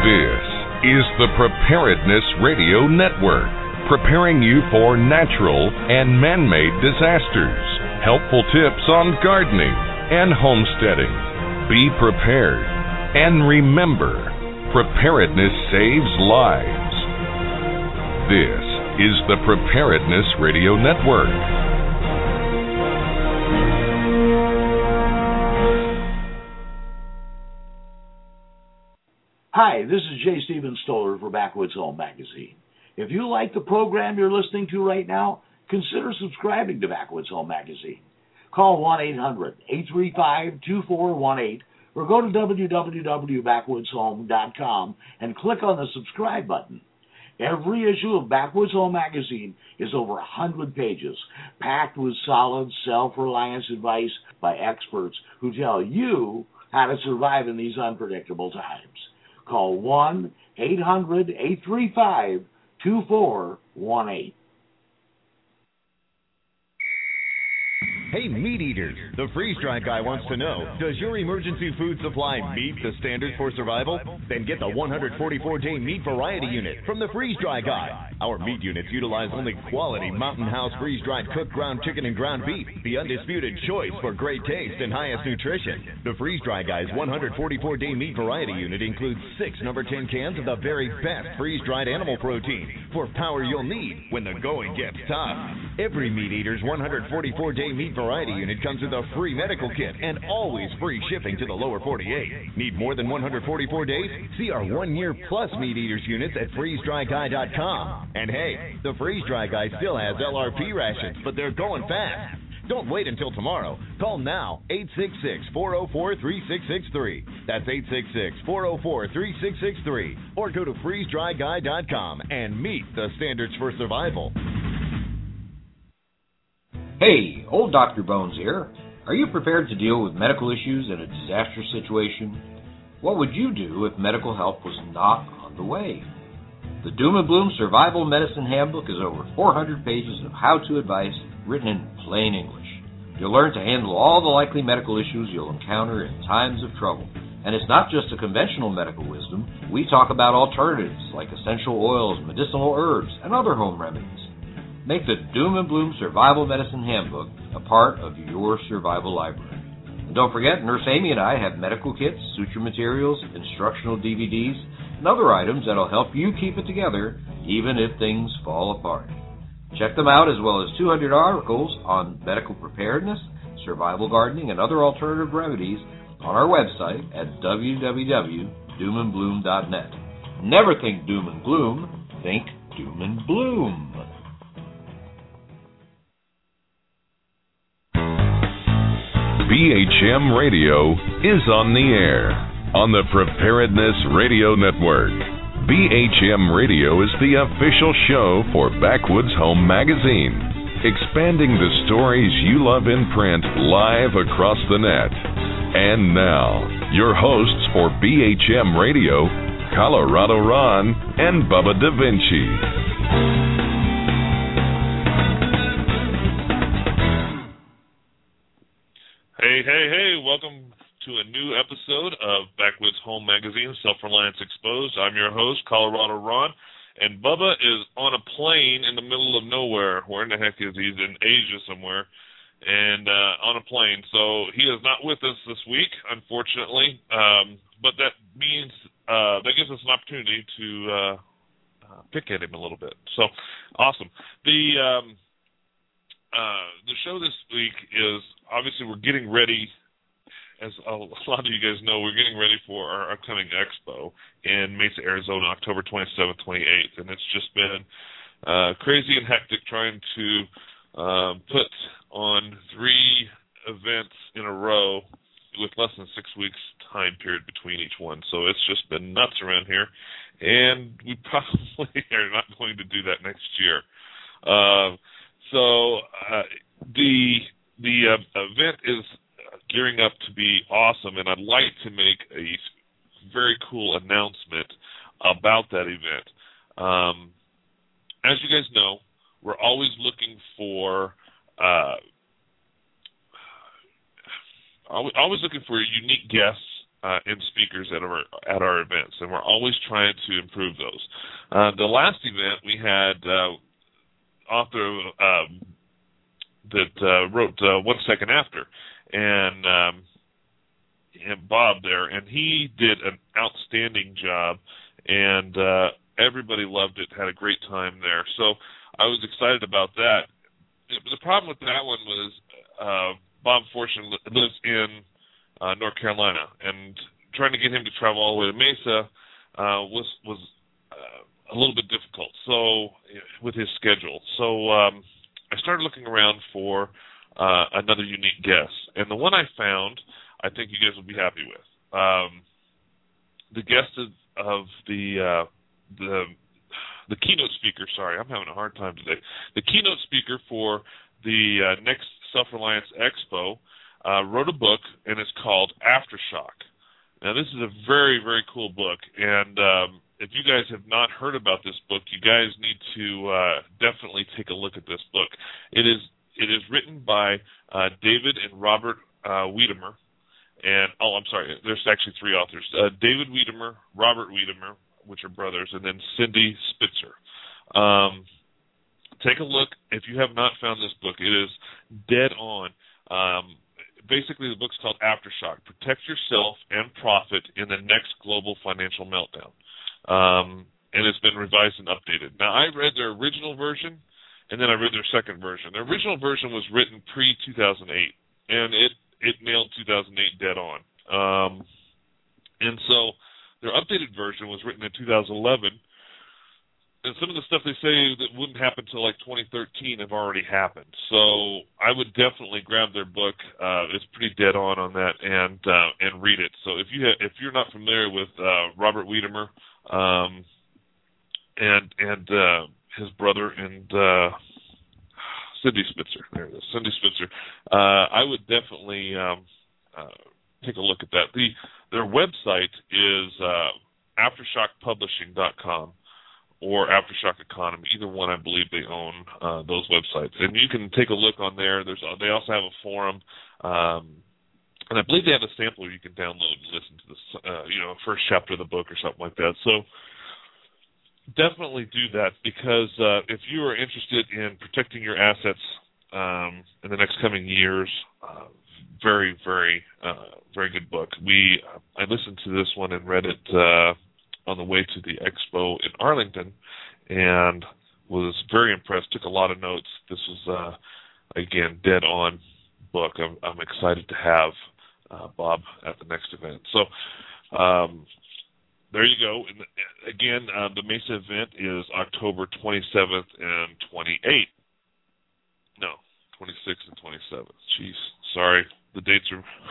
This is the Preparedness Radio Network, preparing you for natural and man-made disasters. Helpful tips on gardening and homesteading. Be prepared. And remember, preparedness saves lives. This is the Preparedness Radio Network. Hi, this is J. Stephen Stoller for Backwoods Home Magazine. If you like the program you're listening to right now, consider subscribing to Backwoods Home Magazine. Call 1-800-835-2418 or go to www.backwoodshome.com and click on the subscribe button. Every issue of Backwoods Home Magazine is over 100 pages, packed with solid self-reliance advice by experts who tell you how to survive in these unpredictable times. Call 1-800-835-2418. Hey, meat eaters, the freeze-dried guy wants to know, does your emergency food supply meet the standards for survival? Then get the 144-day meat variety unit from the freeze-dry guy. Our meat units utilize only quality Mountain House freeze-dried cooked ground chicken and ground beef, the undisputed choice for great taste and highest nutrition. The freeze-dry guy's 144-day meat variety unit includes 6 number 10 cans of the very best freeze-dried animal protein for power you'll need when the going gets tough. Every meat eater's 144-day meat variety unit comes with a free medical kit and always free shipping to the lower 48. Need more than 144 days? See our 1-year plus meat eaters units at freezedryguy.com. And hey, the Freeze Dry Guy still has LRP rations, but they're going fast. Don't wait until tomorrow. Call now, 866-404-3663. That's 866-404-3663. Or go to freezedryguy.com and meet the standards for survival. Hey, old Dr. Bones here. Are you prepared to deal with medical issues in a disaster situation? What would you do if medical help was not on the way? The Doom and Bloom Survival Medicine Handbook is over 400 pages of how-to advice written in plain English. You'll learn to handle all the likely medical issues you'll encounter in times of trouble. And it's not just a conventional medical wisdom. We talk about alternatives like essential oils, medicinal herbs, and other home remedies. Make the Doom and Bloom Survival Medicine Handbook a part of your survival library. And don't forget, Nurse Amy and I have medical kits, suture materials, instructional DVDs, and other items that'll help you keep it together even if things fall apart. Check them out, as well as 200 articles on medical preparedness, survival gardening, and other alternative remedies on our website at www.doomandbloom.net. Never think doom and gloom, think doom and bloom. BHM Radio is on the air on the Preparedness Radio Network. BHM Radio is the official show for Backwoods Home Magazine, expanding the stories you love in print live across the net. And now, your hosts for BHM Radio, Colorado Ron and Bubba Da Vinci. Hey, welcome to a new episode of Backwoods Home Magazine, Self-Reliance Exposed. I'm your host, Colorado Ron, and Bubba is on a plane in the middle of nowhere. Where in the heck is he? He's in Asia somewhere, and on a plane. So he is not with us this week, unfortunately, but that means that gives us an opportunity to pick at him a little bit. So, awesome. The show this week is, obviously, we're getting ready, as a lot of you guys know, we're getting ready for our upcoming expo in Mesa, Arizona, October 27th, 28th, and it's just been crazy and hectic trying to put on 3 events in a row with less than 6 weeks time period between each one. So it's just been nuts around here, and we probably are not going to do that next year. The event is gearing up to be awesome, and I'd like to make a very cool announcement about that event. As you guys know, we're always looking for unique guests in speakers at our events, and we're always trying to improve those. The last event we had author that wrote 1 Second After, and Bob there, and he did an outstanding job, and everybody loved it, had a great time there. So I was excited about that. The problem with that one was Bob fortunately lives in North Carolina, and trying to get him to travel all the way to Mesa was a little bit difficult. So with his schedule, so I started looking around for another unique guest, and the one I found, I think you guys will be happy with. The guest of the keynote speaker. Sorry, I'm having a hard time today. The keynote speaker for the next Self-Reliance Expo wrote a book, and it's called Aftershock. Now, this is a very, very cool book, and if you guys have not heard about this book, you guys need to definitely take a look at this book. It is written by David and Robert Wiedemer, and I'm sorry, there's actually three authors: David Wiedemer, Robert Wiedemer, which are brothers, and then Cindy Spitzer. Take a look. If you have not found this book, it is dead on. Basically, the book's called Aftershock: Protect Yourself and Profit in the Next Global Financial Meltdown. And it's been revised and updated. Now, I read their original version, and then I read their second version. The original version was written pre-2008, and it nailed 2008 dead on. And so their updated version was written in 2011, and some of the stuff they say that wouldn't happen until like 2013 have already happened. So I would definitely grab their book. It's pretty dead on that, and read it. So if you're not familiar with Robert Wiedemer and his brother and Cindy Spitzer, there it is, Cindy Spitzer, I would definitely take a look at that. Their website is aftershockpublishing.com or Aftershock Economy. Either one, I believe they own those websites, and you can take a look on there. They also have a forum, and I believe they have a sampler you can download and listen to this, first chapter of the book or something like that. So definitely do that, because if you are interested in protecting your assets in the next coming years, very, very, very good book. I listened to this one and read it on the way to the expo in Arlington, and was very impressed. Took a lot of notes. This was again dead on book. I'm excited to have Bob at the next event. So there you go. And again, the Mesa event is October 27th and 28th. No, 26th and 27th. Jeez, sorry. The dates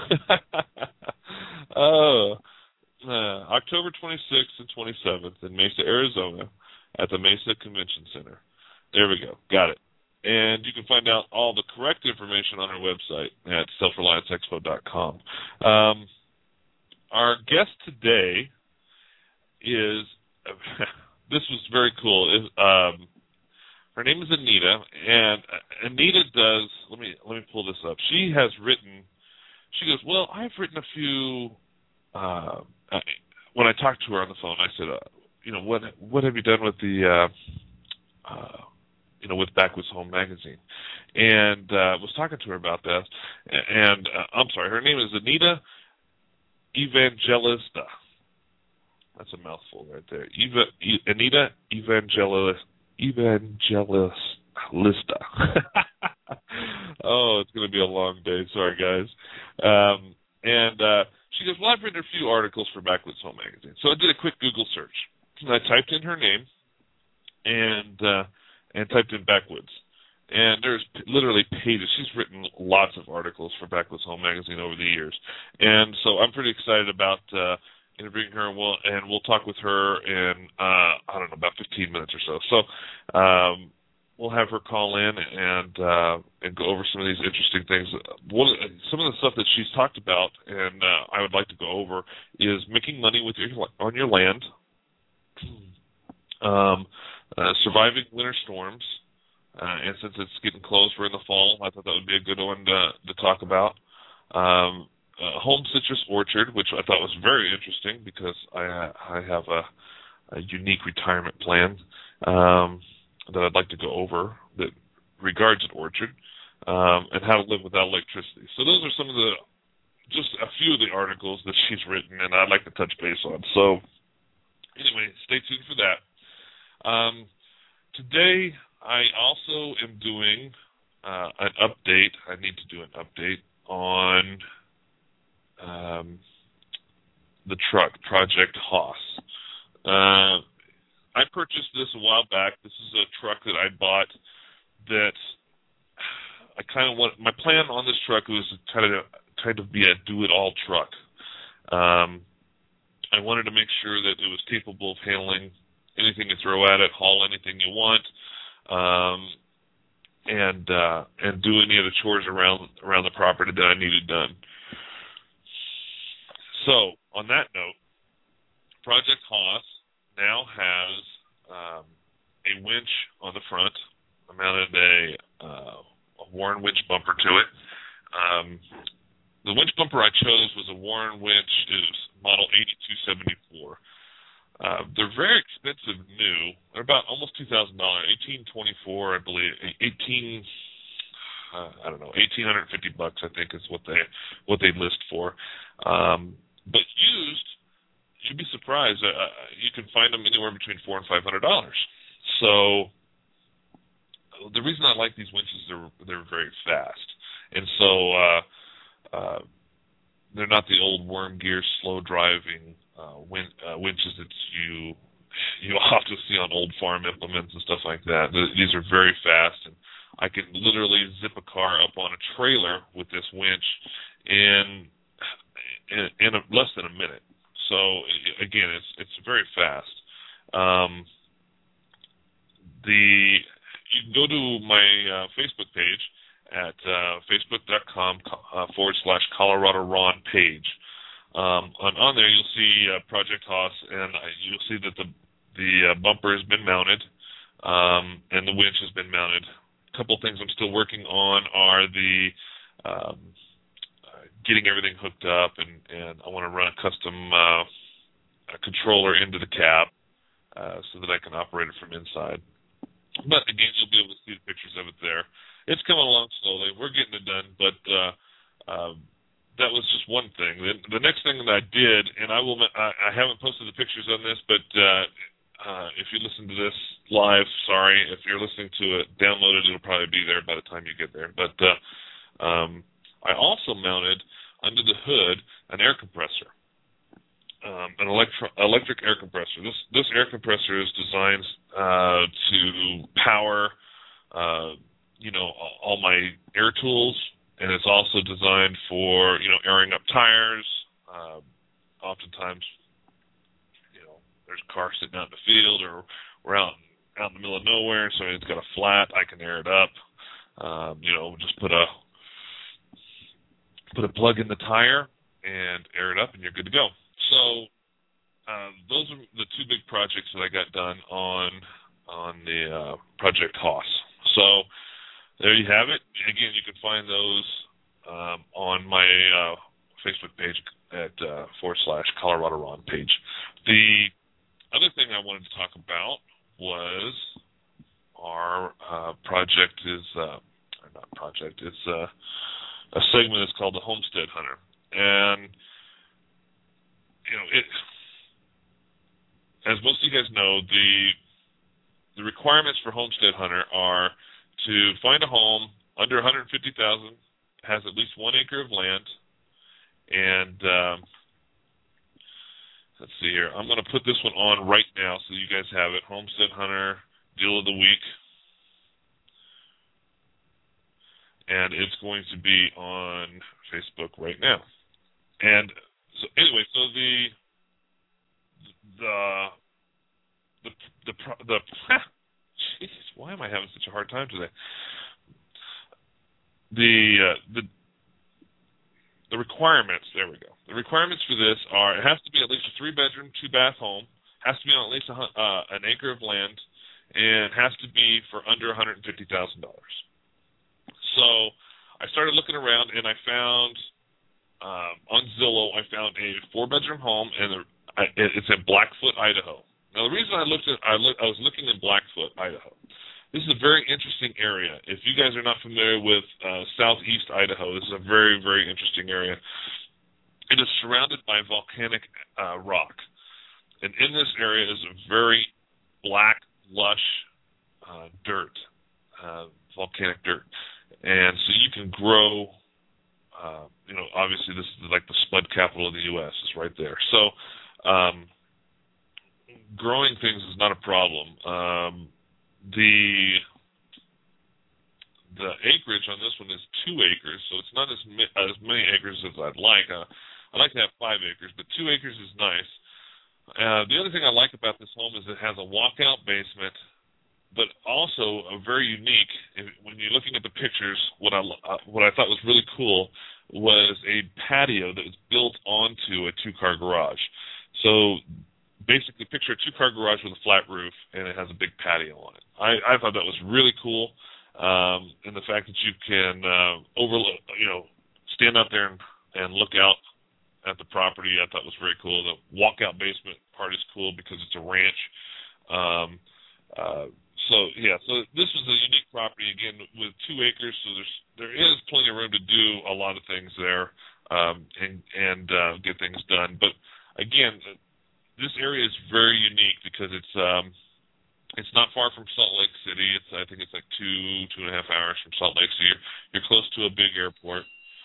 are October 26th and 27th in Mesa, Arizona, at the Mesa Convention Center. There we go. Got it. And you can find out all the correct information on our website at selfrelianceexpo.com. Our guest today is, this was very cool. Her name is Anita, and Anita does, let me pull this up. She goes, well, I've written a few, when I talked to her on the phone, I said, what have you done with the, with Backwoods Home Magazine? And was talking to her about that. And I'm sorry, her name is Anita Evangelista. That's a mouthful right there. Anita Evangelista. Oh, it's going to be a long day. Sorry, guys. And she goes, well, I've written a few articles for Backwoods Home Magazine. So I did a quick Google search. And I typed in her name and typed in Backwoods. And there's literally pages. She's written lots of articles for Backwoods Home Magazine over the years. And so I'm pretty excited about interviewing her, and we'll talk with her in, about 15 minutes or so. So we'll have her call in and go over some of these interesting things. Some of the stuff that she's talked about, and I would like to go over, is making money on your land, surviving winter storms, and since it's getting close, we're in the fall, I thought that would be a good one to talk about. home citrus orchard, which I thought was very interesting because I have a unique retirement plan that I'd like to go over that regards an orchard, and how to live without electricity. So those are some of just a few of the articles that she's written, and I'd like to touch base on. So anyway, stay tuned for that. Today, I also am doing an update. I need to do an update on the truck, Project Haas. I purchased this a while back. This is a truck that I bought that I kind of want. My plan on this truck was to kind of be a do-it-all truck. I wanted to make sure that it was capable of handling anything you throw at it, haul anything you want, and do any of the chores around the property that I needed done. So, on that note, Project Haas now has a winch on the front. I mounted a Warren winch bumper to it. The winch bumper I chose was a Warren winch. It was model 8274. They're very expensive new. They're about almost $2,000, $1,824, I believe. $1,850, I think, is what they list for. But used, you'd be surprised. You can find them anywhere between $400 and $500. So the reason I like these winches, they're very fast, and so they're not the old worm gear, slow driving winches that you often see on old farm implements and stuff like that. These are very fast, and I can literally zip a car up on a trailer with this winch in less than a minute. So again, it's very fast. You can go to my Facebook page at facebook.com/Colorado Ron page. On there, you'll see Project Haas, and you'll see that the bumper has been mounted, and the winch has been mounted. A couple things I'm still working on are the getting everything hooked up, and I want to run a custom controller into the cab so that I can operate it from inside. But again, you'll be able to see the pictures of it there. It's coming along slowly. We're getting it done, but that was just one thing. The next thing that I did, and I haven't posted the pictures on this, but if you listen to this live, sorry. If you're listening to it downloaded, it'll probably be there by the time you get there. But I also mounted under the hood an air compressor, an electric air compressor. This air compressor is designed to power, all my air tools, and it's also designed for, airing up tires. Oftentimes, there's a car sitting out in the field, or we're out in the middle of nowhere, so it's got a flat. I can air it up. Just put a plug in the tire and air it up, and you're good to go. So those are the two big projects that I got done on the Project Haas. So there you have it. Again, you can find those on my Facebook page at /Colorado Ron page. The other thing I wanted to talk about was our project it's a segment that's called the Homestead Hunter. And, as most of you guys know, the requirements for Homestead Hunter are to find a home under $150,000, has at least 1 acre of land, and let's see here. I'm going to put this one on right now so you guys have it. Homestead Hunter Deal of the Week. And it's going to be on Facebook right now. And so anyway, so Jesus, why am I having such a hard time today? The requirements, there we go. The requirements for this are: it has to be at least a 3-bedroom, 2-bath home, has to be on at least an acre of land, and has to be for under $150,000. So I started looking around, and I found on Zillow, I found a 4-bedroom home, and it's in Blackfoot, Idaho. Now, the reason I was looking in Blackfoot, Idaho. This is a very interesting area. If you guys are not familiar with southeast Idaho, this is a very, very interesting area. It is surrounded by volcanic rock. And in this area is a very black, lush dirt, volcanic dirt. And so you can grow, obviously this is like the spud capital of the U.S. is right there. So growing things is not a problem. The acreage on this one is 2 acres, so it's not as many acres as I'd like. I'd like to have 5 acres, but 2 acres is nice. The other thing I like about this home is it has a walkout basement, but also a very unique. When you're looking at the pictures, what I thought was really cool was a patio that was built onto a 2-car garage. So basically, picture a 2-car garage with a flat roof, and it has a big patio on it. I thought that was really cool, and the fact that you can overlook, stand out there and look out at the property, I thought was very cool. The walkout basement part is cool because it's a ranch. So this was a unique property, again, with 2 acres, so there is plenty of room to do a lot of things there and get things done. But, again, this area is very unique because it's not far from Salt Lake City. I think it's like 2.5 hours from Salt Lake, so you're close to a big airport.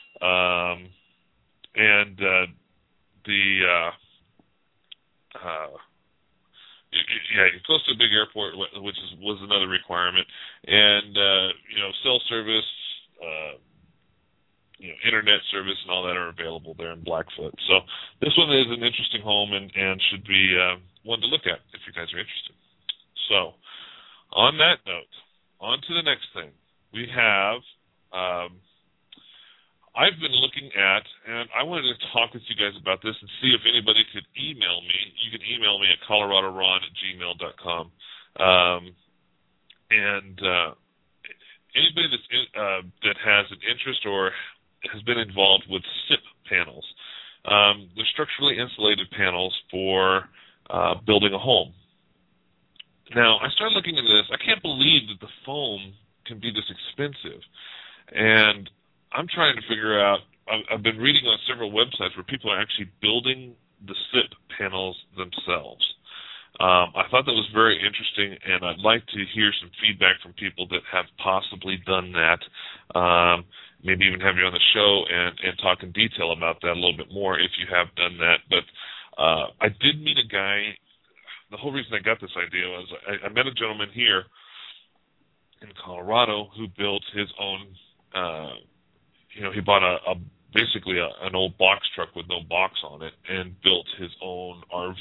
You're close to a big airport, which was another requirement, and cell service, internet service, and all that are available there in Blackfoot. So this one is an interesting home and should be one to look at if you guys are interested. So on that note, on to the next thing. We have. I've been looking at, and I wanted to talk with you guys about this and see if anybody could email me. You can email me at coloradoron@gmail.com. Anybody that has an interest or has been involved with SIP panels. They're structurally insulated panels for building a home. Now, I started looking into this. I can't believe that the foam can be this expensive. And I'm trying to figure out, I've been reading on several websites where people are actually building the SIP panels themselves. I thought that was very interesting, and I'd like to hear some feedback from people that have possibly done that, maybe even have you on the show and talk in detail about that a little bit more if you have done that. But I did meet a guy. The whole reason I got this idea was I met a gentleman here in Colorado who built his own he bought basically an old box truck with no box on it and built his own RV.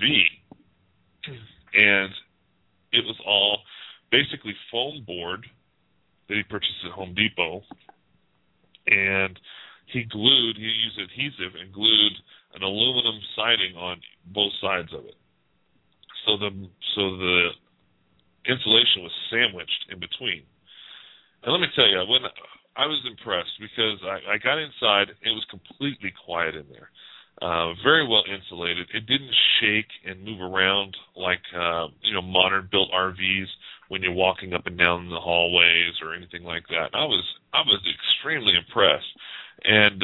And it was all basically foam board that he purchased at Home Depot. And he used adhesive and glued an aluminum siding on both sides of it. So the insulation was sandwiched in between. And let me tell you, when I was impressed because I got inside, it was completely quiet in there. Very well insulated. It didn't shake and move around like modern built RVs when you're walking up and down the hallways or anything like that. I was extremely impressed. And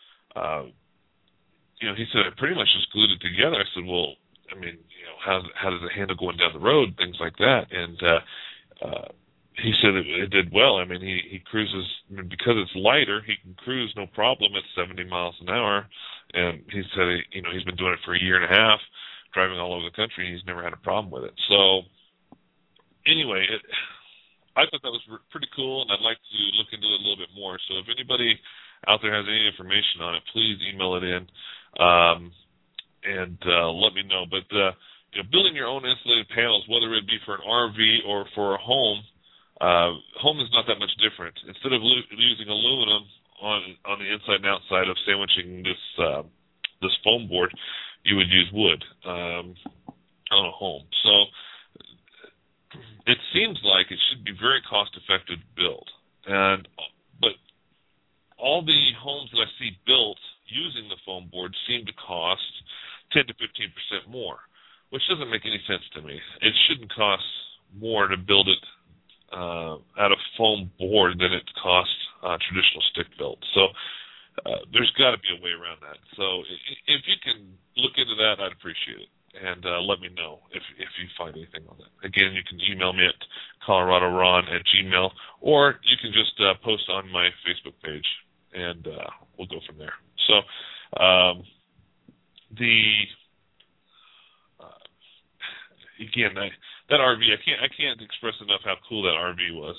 he said I pretty much just glued it together. I said, well, I mean, how does it handle going down the road, things like that? And he said it did well. I mean, he cruises, because it's lighter, he can cruise no problem at 70 miles an hour. And he said, he's been doing it for a year and a half, driving all over the country, and he's never had a problem with it. So anyway, I thought that was pretty cool, and I'd like to look into it a little bit more. So if anybody out there has any information on it, please email it in and let me know. But building your own insulated panels, whether it be for an RV or for a home is not that much different. Instead of using aluminum on the inside and outside of sandwiching this foam board, you would use wood on a home. So it seems like it should be very cost effective to build. But all the homes that I see built using the foam board seem to cost 10 to 15% more, which doesn't make any sense to me. It shouldn't cost more to build it out of foam board than it costs traditional stick built. So there's got to be a way around that. So if you can look into that, I'd appreciate it. And let me know if you find anything on that. Again, you can email me at coloradoron@gmail.com, or you can just post on my Facebook page, and we'll go from there. So again, that RV, I can't express enough how cool that RV was.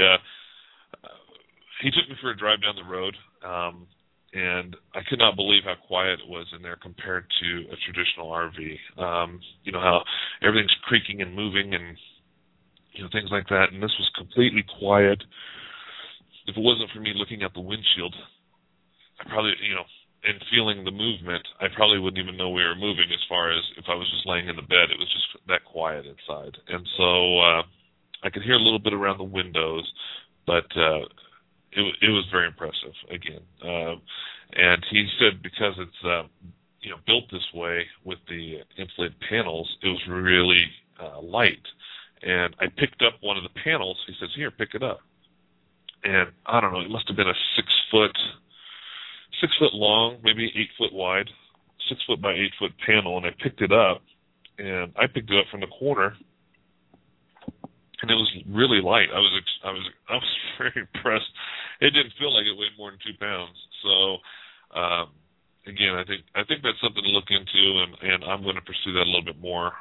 He took me for a drive down the road, and I could not believe how quiet it was in there compared to a traditional RV. You know, how everything's creaking and moving and, you know, things like that. And this was completely quiet. If it wasn't for me looking out the windshield, I probably, you know, and feeling the movement, I probably wouldn't even know we were moving as far as if I was just laying in the bed. It was just that quiet inside. And so I could hear a little bit around the windows, but it was very impressive, again. And he said because it's you know, built this way with the insulated panels, it was really light. And I picked up one of the panels. He says, "Here, pick it up." And I don't know, it must have been a 6 foot long, maybe 8 foot wide, 6 foot by 8 foot panel, and I picked it up, and I picked it up from the corner, and it was really light. I was very impressed. It didn't feel like it weighed more than 2 pounds. So again, I think that's something to look into, and I'm going to pursue that a little bit more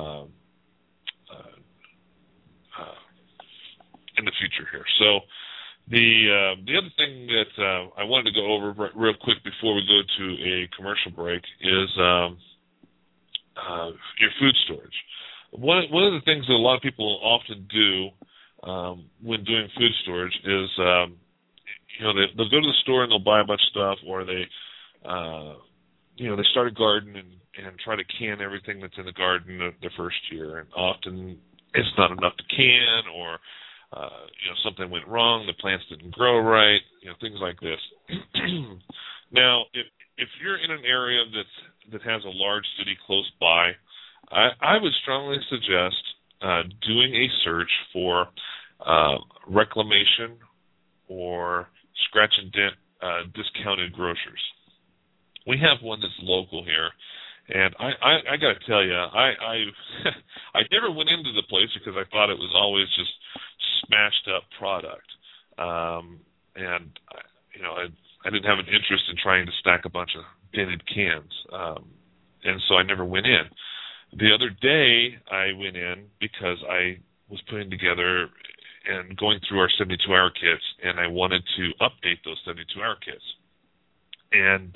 in the future here. So the other thing that I wanted to go over real quick before we go to a commercial break is your food storage. One of the things that a lot of people often do when doing food storage is, you know, they'll go to the store and they'll buy a bunch of stuff, or they, you know, they start a garden and try to can everything that's in the garden the first year, and often it's not enough to can, or you know, something went wrong, the plants didn't grow right, you know, things like this. Now, if you're in an area that has a large city close by, I would strongly suggest doing a search for reclamation or scratch and dent discounted grocers. We have one that's local here, and I got to tell you, I never went into the place because I thought it was always just smashed up product, and you know, I didn't have an interest in trying to stack a bunch of dented cans, and so I never went in. The other day I went in because I was putting together and going through our 72-hour kits, and I wanted to update those 72-hour kits, and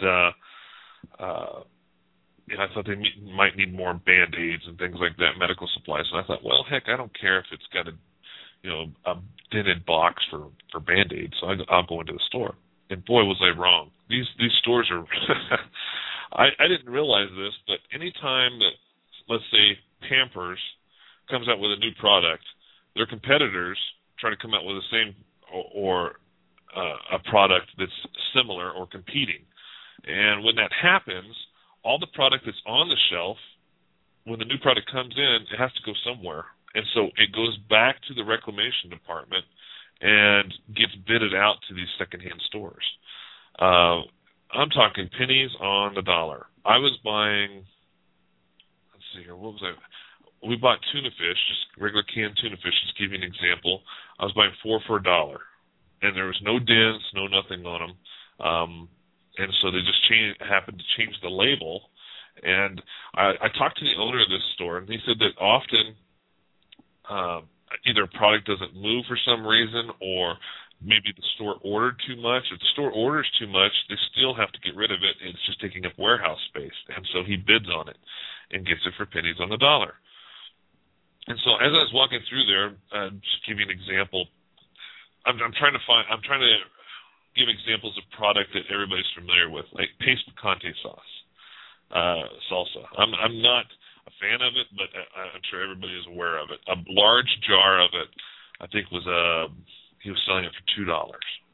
you know, I thought they might need more Band-Aids and things like that, medical supplies. And I thought, well, heck, I don't care if it's got a dented box for Band-Aids, so I'll go into the store. And boy, was I wrong. These stores are I didn't realize this, but any time that, let's say, Pampers comes out with a new product, their competitors try to come out with the same or a product that's similar or competing. And when that happens, all the product that's on the shelf, when the new product comes in, it has to go somewhere. And so it goes back to the reclamation department and gets bidded out to these secondhand stores. I'm talking pennies on the dollar. I was buying, let's see here, what was I? We bought tuna fish, just regular canned tuna fish, just to give you an example. I was buying 4 for $1. And there was no dents, no nothing on them. And so they just happened to change the label. And I talked to the owner of this store, and he said that often either a product doesn't move for some reason, or maybe the store ordered too much. If the store orders too much, they still have to get rid of it. It's just taking up warehouse space. And so he bids on it and gets it for pennies on the dollar. And so as I was walking through there, just to give you an example, I'm trying to give examples of product that everybody's familiar with, like paste picante sauce, salsa. I'm not a fan of it, but I'm sure everybody is aware of it. A large jar of it, I think, he was selling it for $2.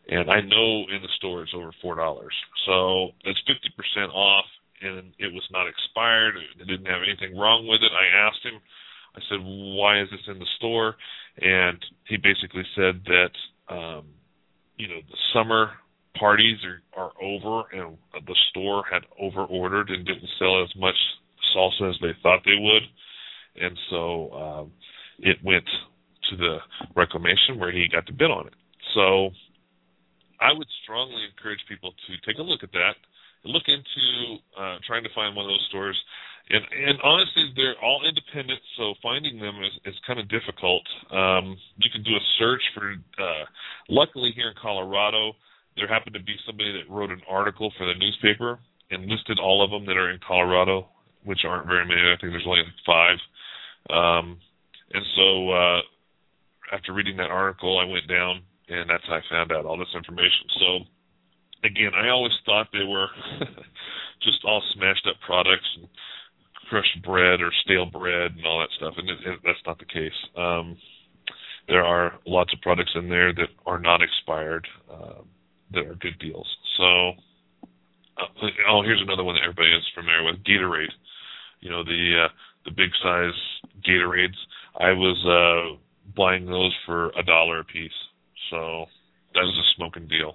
And I know in the store it's over $4. So it's 50% off, and it was not expired. It didn't have anything wrong with it. I asked him, I said, why is this in the store? And he basically said that, the summer parties are over, and the store had over-ordered and didn't sell as much salsa as they thought they would. And so it went to the reclamation where he got to bid on it. So I would strongly encourage people to take a look at that, look into trying to find one of those stores. And honestly, they're all independent, so finding them is kind of difficult. You can do a search for, luckily here in Colorado, there happened to be somebody that wrote an article for the newspaper and listed all of them that are in Colorado, which aren't very many. I think there's only like 5. And so after reading that article, I went down, and that's how I found out all this information. So, again, I always thought they were just all smashed up products and crushed bread or stale bread and all that stuff, and that's not the case. There are lots of products in there that are not expired that are good deals. So, here's another one that everybody is familiar with, Gatorade. The big size Gatorades. I was buying those for $1 a piece. So that was a smoking deal.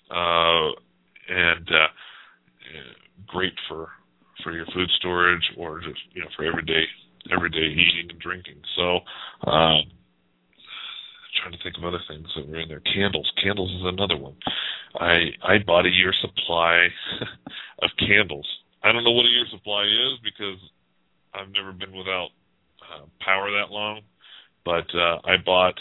And great for your food storage or just, for everyday eating and drinking. So trying to think of other things that were in there. Candles is another one. I bought a year's supply of candles. I don't know what a year's supply is because I've never been without power that long, but I bought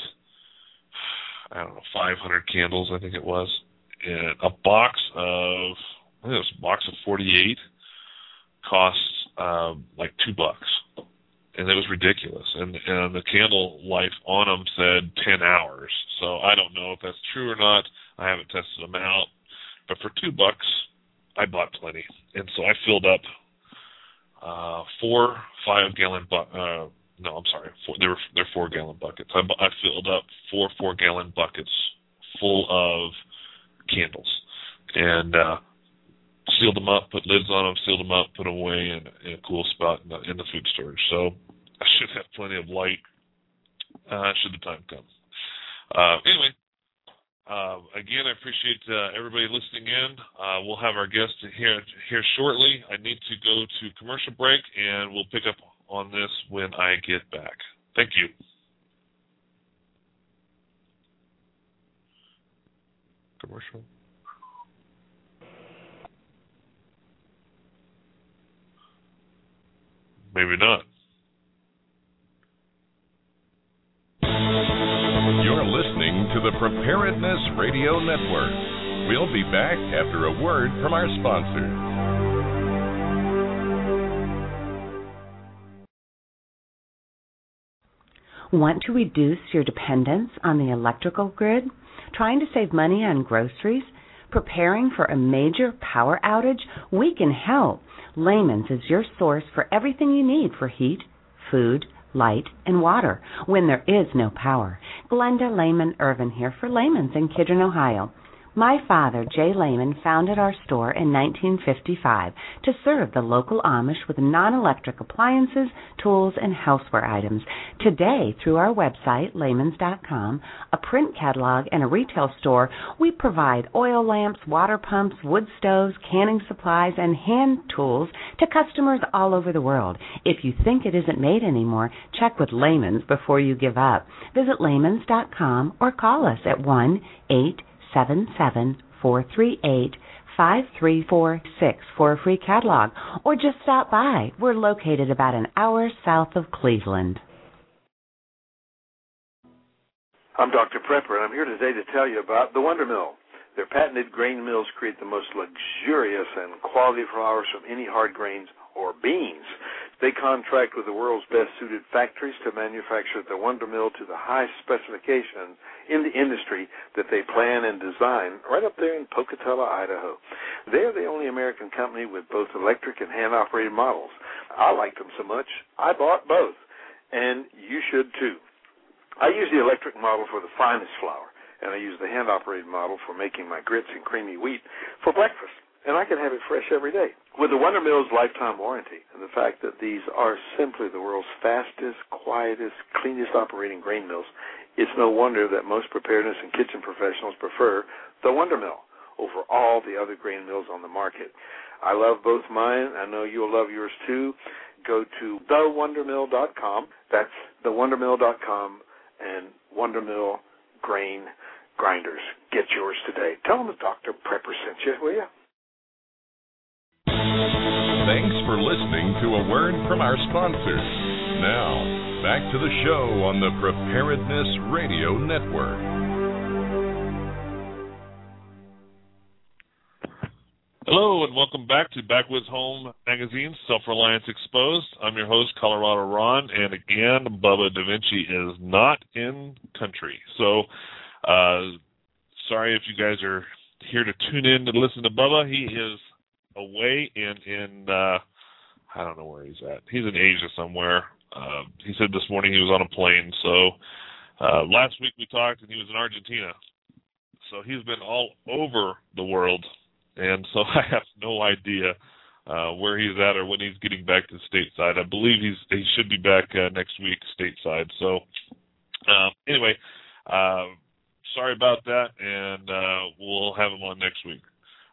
500 candles, I think it was, and a box of 48 costs like $2, and it was ridiculous. And the candle life on them said 10 hours. So I don't know if that's true or not. I haven't tested them out, but for $2, I bought plenty, and so I filled up 4 5-gallon they're 4-gallon buckets. I filled up 4 4-gallon buckets full of candles, and sealed them up, put lids on them, sealed them up, put them away in a cool spot in the food storage. So I should have plenty of light should the time come. Anyway, again, I appreciate everybody listening in. We'll have our guest here shortly. I need to go to commercial break, and we'll pick up on this when I get back. Thank you. Commercial. Maybe not. You're listening to the Preparedness Radio Network. We'll be back after a word from our sponsor. Want to reduce your dependence on the electrical grid? Trying to save money on groceries? Preparing for a major power outage? We can help. Layman's is your source for everything you need for heat, food, light, and water when there is no power. Glenda Lehman Irvin here for Layman's in Kidron, Ohio. My father, Jay Lehman, founded our store in 1955 to serve the local Amish with non-electric appliances, tools, and houseware items. Today, through our website, Layman's.com, a print catalog, and a retail store, we provide oil lamps, water pumps, wood stoves, canning supplies, and hand tools to customers all over the world. If you think it isn't made anymore, check with Layman's before you give up. Visit Layman's.com or call us at 1-877-438-5346 for a free catalog, or just stop by. We're located about an hour south of Cleveland. I'm Dr. Prepper, and I'm here today to tell you about the Wonder Mill. Their patented grain mills create the most luxurious and quality flours from any hard grains or beans. They contract with the world's best-suited factories to manufacture the Wonder Mill to the highest specifications in the industry that they plan and design right up there in Pocatello, Idaho. They're the only American company with both electric and hand-operated models. I like them so much, I bought both, and you should too. I use the electric model for the finest flour, and I use the hand-operated model for making my grits and creamy wheat for breakfast. And I can have it fresh every day. With the Wonder Mill's lifetime warranty and the fact that these are simply the world's fastest, quietest, cleanest operating grain mills, it's no wonder that most preparedness and kitchen professionals prefer the Wonder Mill over all the other grain mills on the market. I love both mine. I know you'll love yours too. Go to thewondermill.com. That's thewondermill.com and Wondermill Grain Grinders. Get yours today. Tell them that Dr. Prepper sent you, will you? Thanks for listening to a word from our sponsors. Now, back to the show on the Preparedness Radio Network. Hello, and welcome back to Backwoods Home Magazine's Self-Reliance Exposed. I'm your host, Colorado Ron, and again, Bubba Da Vinci is not in country. So, sorry if you guys are here to tune in to listen to Bubba. He is away in I don't know where he's at. He's in Asia somewhere. He said this morning he was on a plane. So last week we talked and he was in Argentina. So he's been all over the world, and so I have no idea where he's at or when he's getting back to stateside. I believe he should be back next week stateside. So anyway, sorry about that, and we'll have him on next week.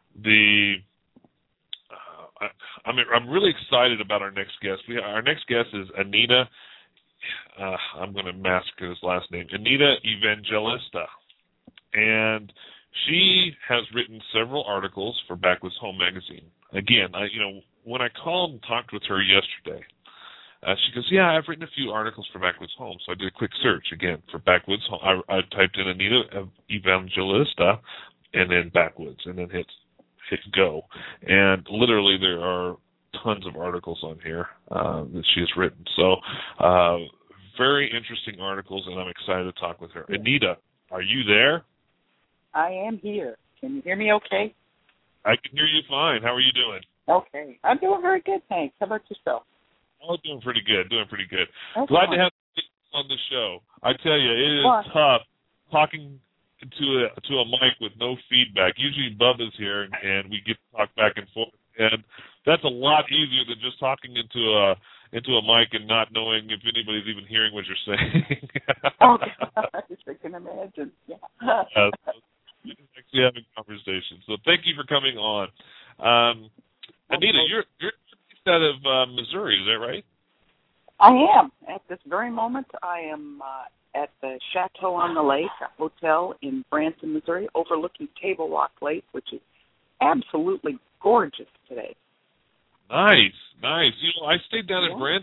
I'm really excited about our next guest. Our next guest is Anita. I'm going to massacre his last name. Anita Evangelista, and she has written several articles for Backwoods Home Magazine. Again, when I called and talked with her yesterday, she goes, "Yeah, I've written a few articles for Backwoods Home." So I did a quick search again for Backwoods Home. I typed in Anita Evangelista and then Backwoods, and then hit go, and literally there are tons of articles on here that she has written. So very interesting articles, and I'm excited to talk with her. Anita, are you there? I am here. Can you hear me okay? I can hear you fine. How are you doing? Okay. I'm doing very good, thanks. How about yourself? Oh, doing pretty good. Okay. Glad to have you on the show. I tell you, it is tough talking to a mic with no feedback. Usually Bubba's here and we get to talk back and forth, and that's a lot easier than just talking into a mic and not knowing if anybody's even hearing what you're saying. Oh, gosh, I can imagine. Yeah. Actually having conversations. So thank you for coming on. Anita, you're based out of Missouri, is that right? I am. At this very moment, I am at the Chateau on the Lake, a hotel in Branson, Missouri, overlooking Table Rock Lake, which is absolutely gorgeous today. Nice. I stayed down in Branson,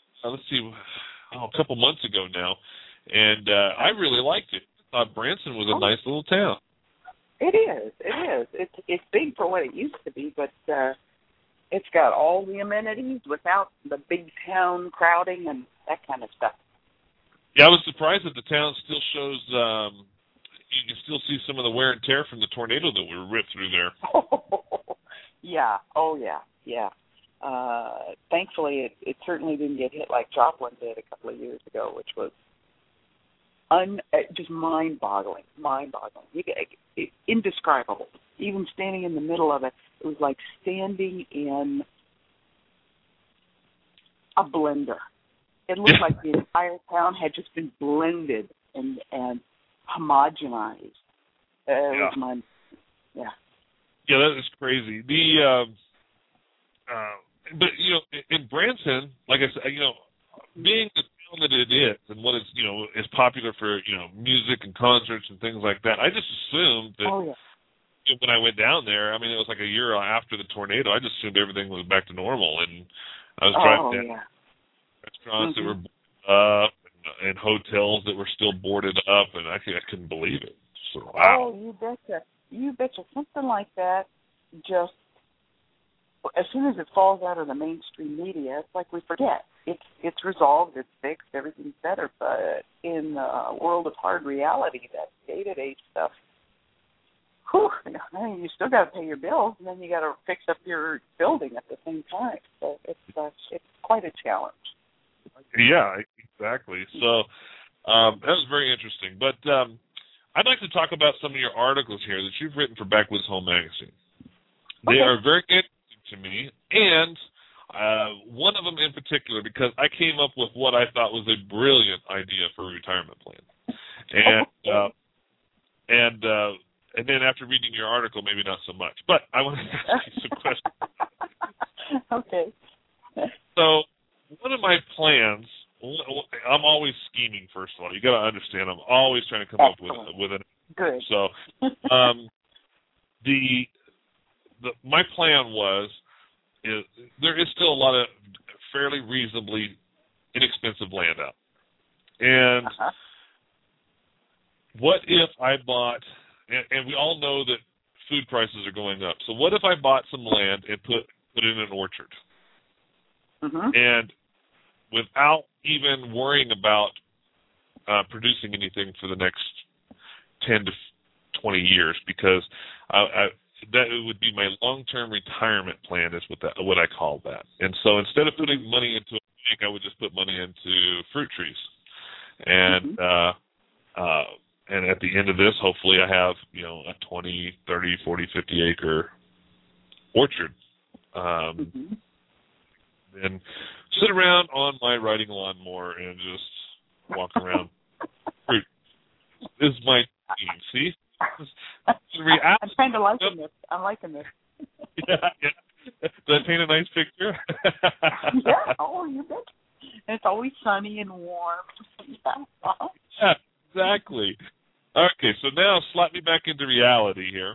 a couple months ago now, and I really liked it. I thought Branson was a nice little town. It is. It's big for what it used to be, but it's got all the amenities without the big town crowding and that kind of stuff. Yeah, I was surprised that the town still shows, you can still see some of the wear and tear from the tornado that we ripped through there. Yeah. Oh, yeah. Thankfully, it certainly didn't get hit like Joplin did a couple of years ago, which was just mind-boggling. Indescribable. Even standing in the middle of it, it was like standing in a blender. It looked like the entire town had just been blended and homogenized. Yeah, that is crazy. But in Branson, like I said, being the town that it is and what it's is popular for music and concerts and things like that, I just assumed that when I went down there, I mean it was like a year after the tornado, I just assumed everything was back to normal, and I was driving down restaurants that were boarded up and hotels that were still boarded up, and I couldn't believe it. So, wow. Oh, you betcha. Something like that, just as soon as it falls out of the mainstream media, it's like we forget. It's resolved, it's fixed, everything's better. But in the world of hard reality, that day-to-day stuff, you still got to pay your bills, and then you got to fix up your building at the same time. So it's quite a challenge. Yeah, exactly. So that was very interesting. But I'd like to talk about some of your articles here that you've written for Backwoods Home Magazine. They Okay. are very interesting to me, and one of them in particular, because I came up with what I thought was a brilliant idea for a retirement plan. And then after reading your article, maybe not so much. But I want to ask you some questions. Okay. So one of my plans, I'm always scheming, first of all. You got to understand, I'm always trying to come up with an. Good. So my plan is there is still a lot of fairly reasonably inexpensive land out. And what if I bought, and we all know that food prices are going up, so what if I bought some land and put in an orchard? And without even worrying about producing anything for the next 10 to 20 years, because that would be my long-term retirement plan is what I call that. And so instead of putting money into a bank, I would just put money into fruit trees. And at the end of this, hopefully I have, a 20, 30, 40, 50 acre orchard. And sit around on my riding lawnmower and just walk around fruit. This is my team, see? I'm kind of liking this. I'm liking this. Yeah. Does that paint a nice picture? Yeah. Oh, you bet. And it's always sunny and warm. Yeah, exactly. Okay, so now slap me back into reality here.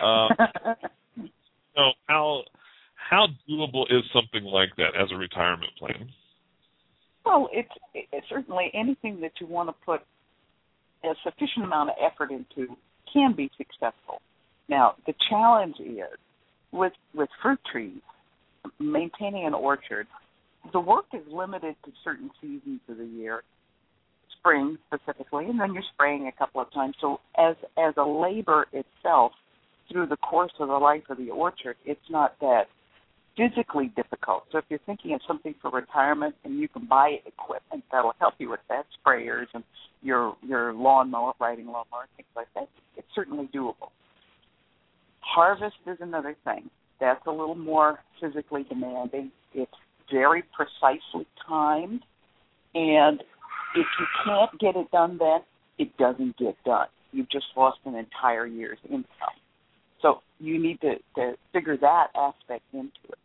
So how doable is something like that as a retirement plan? Well, it's certainly anything that you want to put a sufficient amount of effort into can be successful. Now, the challenge is with fruit trees, maintaining an orchard, the work is limited to certain seasons of the year, spring specifically, and then you're spraying a couple of times. So as a labor itself, through the course of the life of the orchard, it's not that physically difficult. So if you're thinking of something for retirement and you can buy equipment that'll help you with that, sprayers and your lawnmower, riding lawnmower, things like that, it's certainly doable. Harvest is another thing. That's a little more physically demanding. It's very precisely timed, and if you can't get it done then, it doesn't get done. You've just lost an entire year's income. So you need to figure that aspect into it.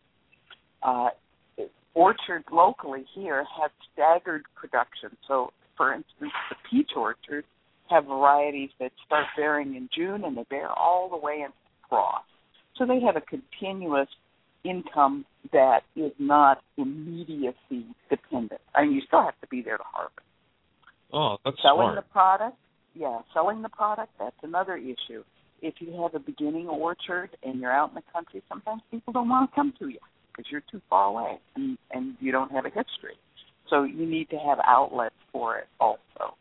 Orchards locally here have staggered production. So, for instance, the peach orchards have varieties that start bearing in June and they bear all the way into frost. So they have a continuous income that is not immediacy dependent. I mean, you still have to be there to harvest. Oh, that's selling smart. Selling the product, that's another issue. If you have a beginning orchard and you're out in the country, sometimes people don't want to come to you because you're too far away and you don't have a history. So you need to have outlets for it also.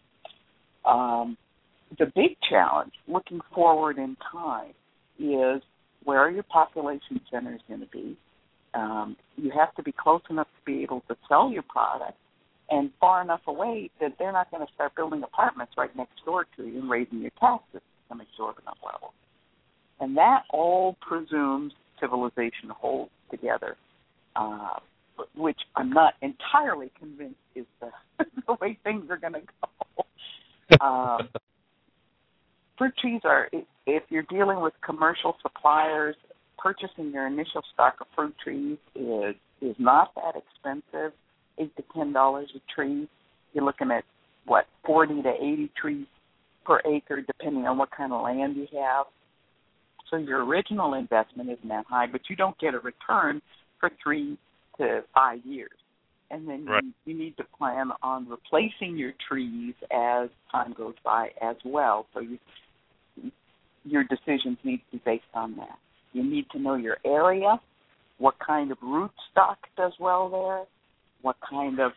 The big challenge, looking forward in time, is where are your population centers going to be? You have to be close enough to be able to sell your product and far enough away that they're not going to start building apartments right next door to you and raising your taxes to some exorbitant level. And that all presumes civilization holds together, which I'm not entirely convinced is the way things are going to go. Fruit trees are, if you're dealing with commercial suppliers, purchasing your initial stock of fruit trees is not that expensive, $8 to $10 a tree. You're looking at, 40 to 80 trees per acre, depending on what kind of land you have. So your original investment isn't that high, but you don't get a return for 3 to 5 years. And then you need to plan on replacing your trees as time goes by as well. So your decisions need to be based on that. You need to know your area, what kind of root stock does well there, what kind of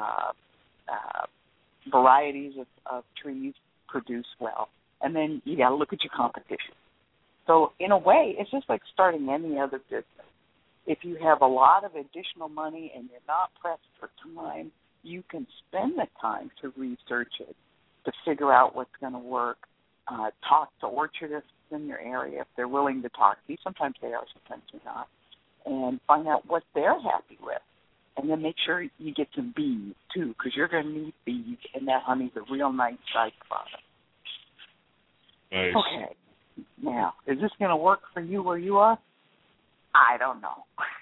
varieties of trees produce well. And then you got to look at your competition. So in a way, it's just like starting any other business. If you have a lot of additional money and you're not pressed for time, you can spend the time to research it, to figure out what's going to work, talk to orchardists in your area if they're willing to talk to you. Sometimes they are, sometimes they're not. And find out what they're happy with. And then make sure you get some bees, too, because you're going to need bees, and that honey's a real nice side product. Nice. Okay. Now, is this going to work for you where you are? I don't know.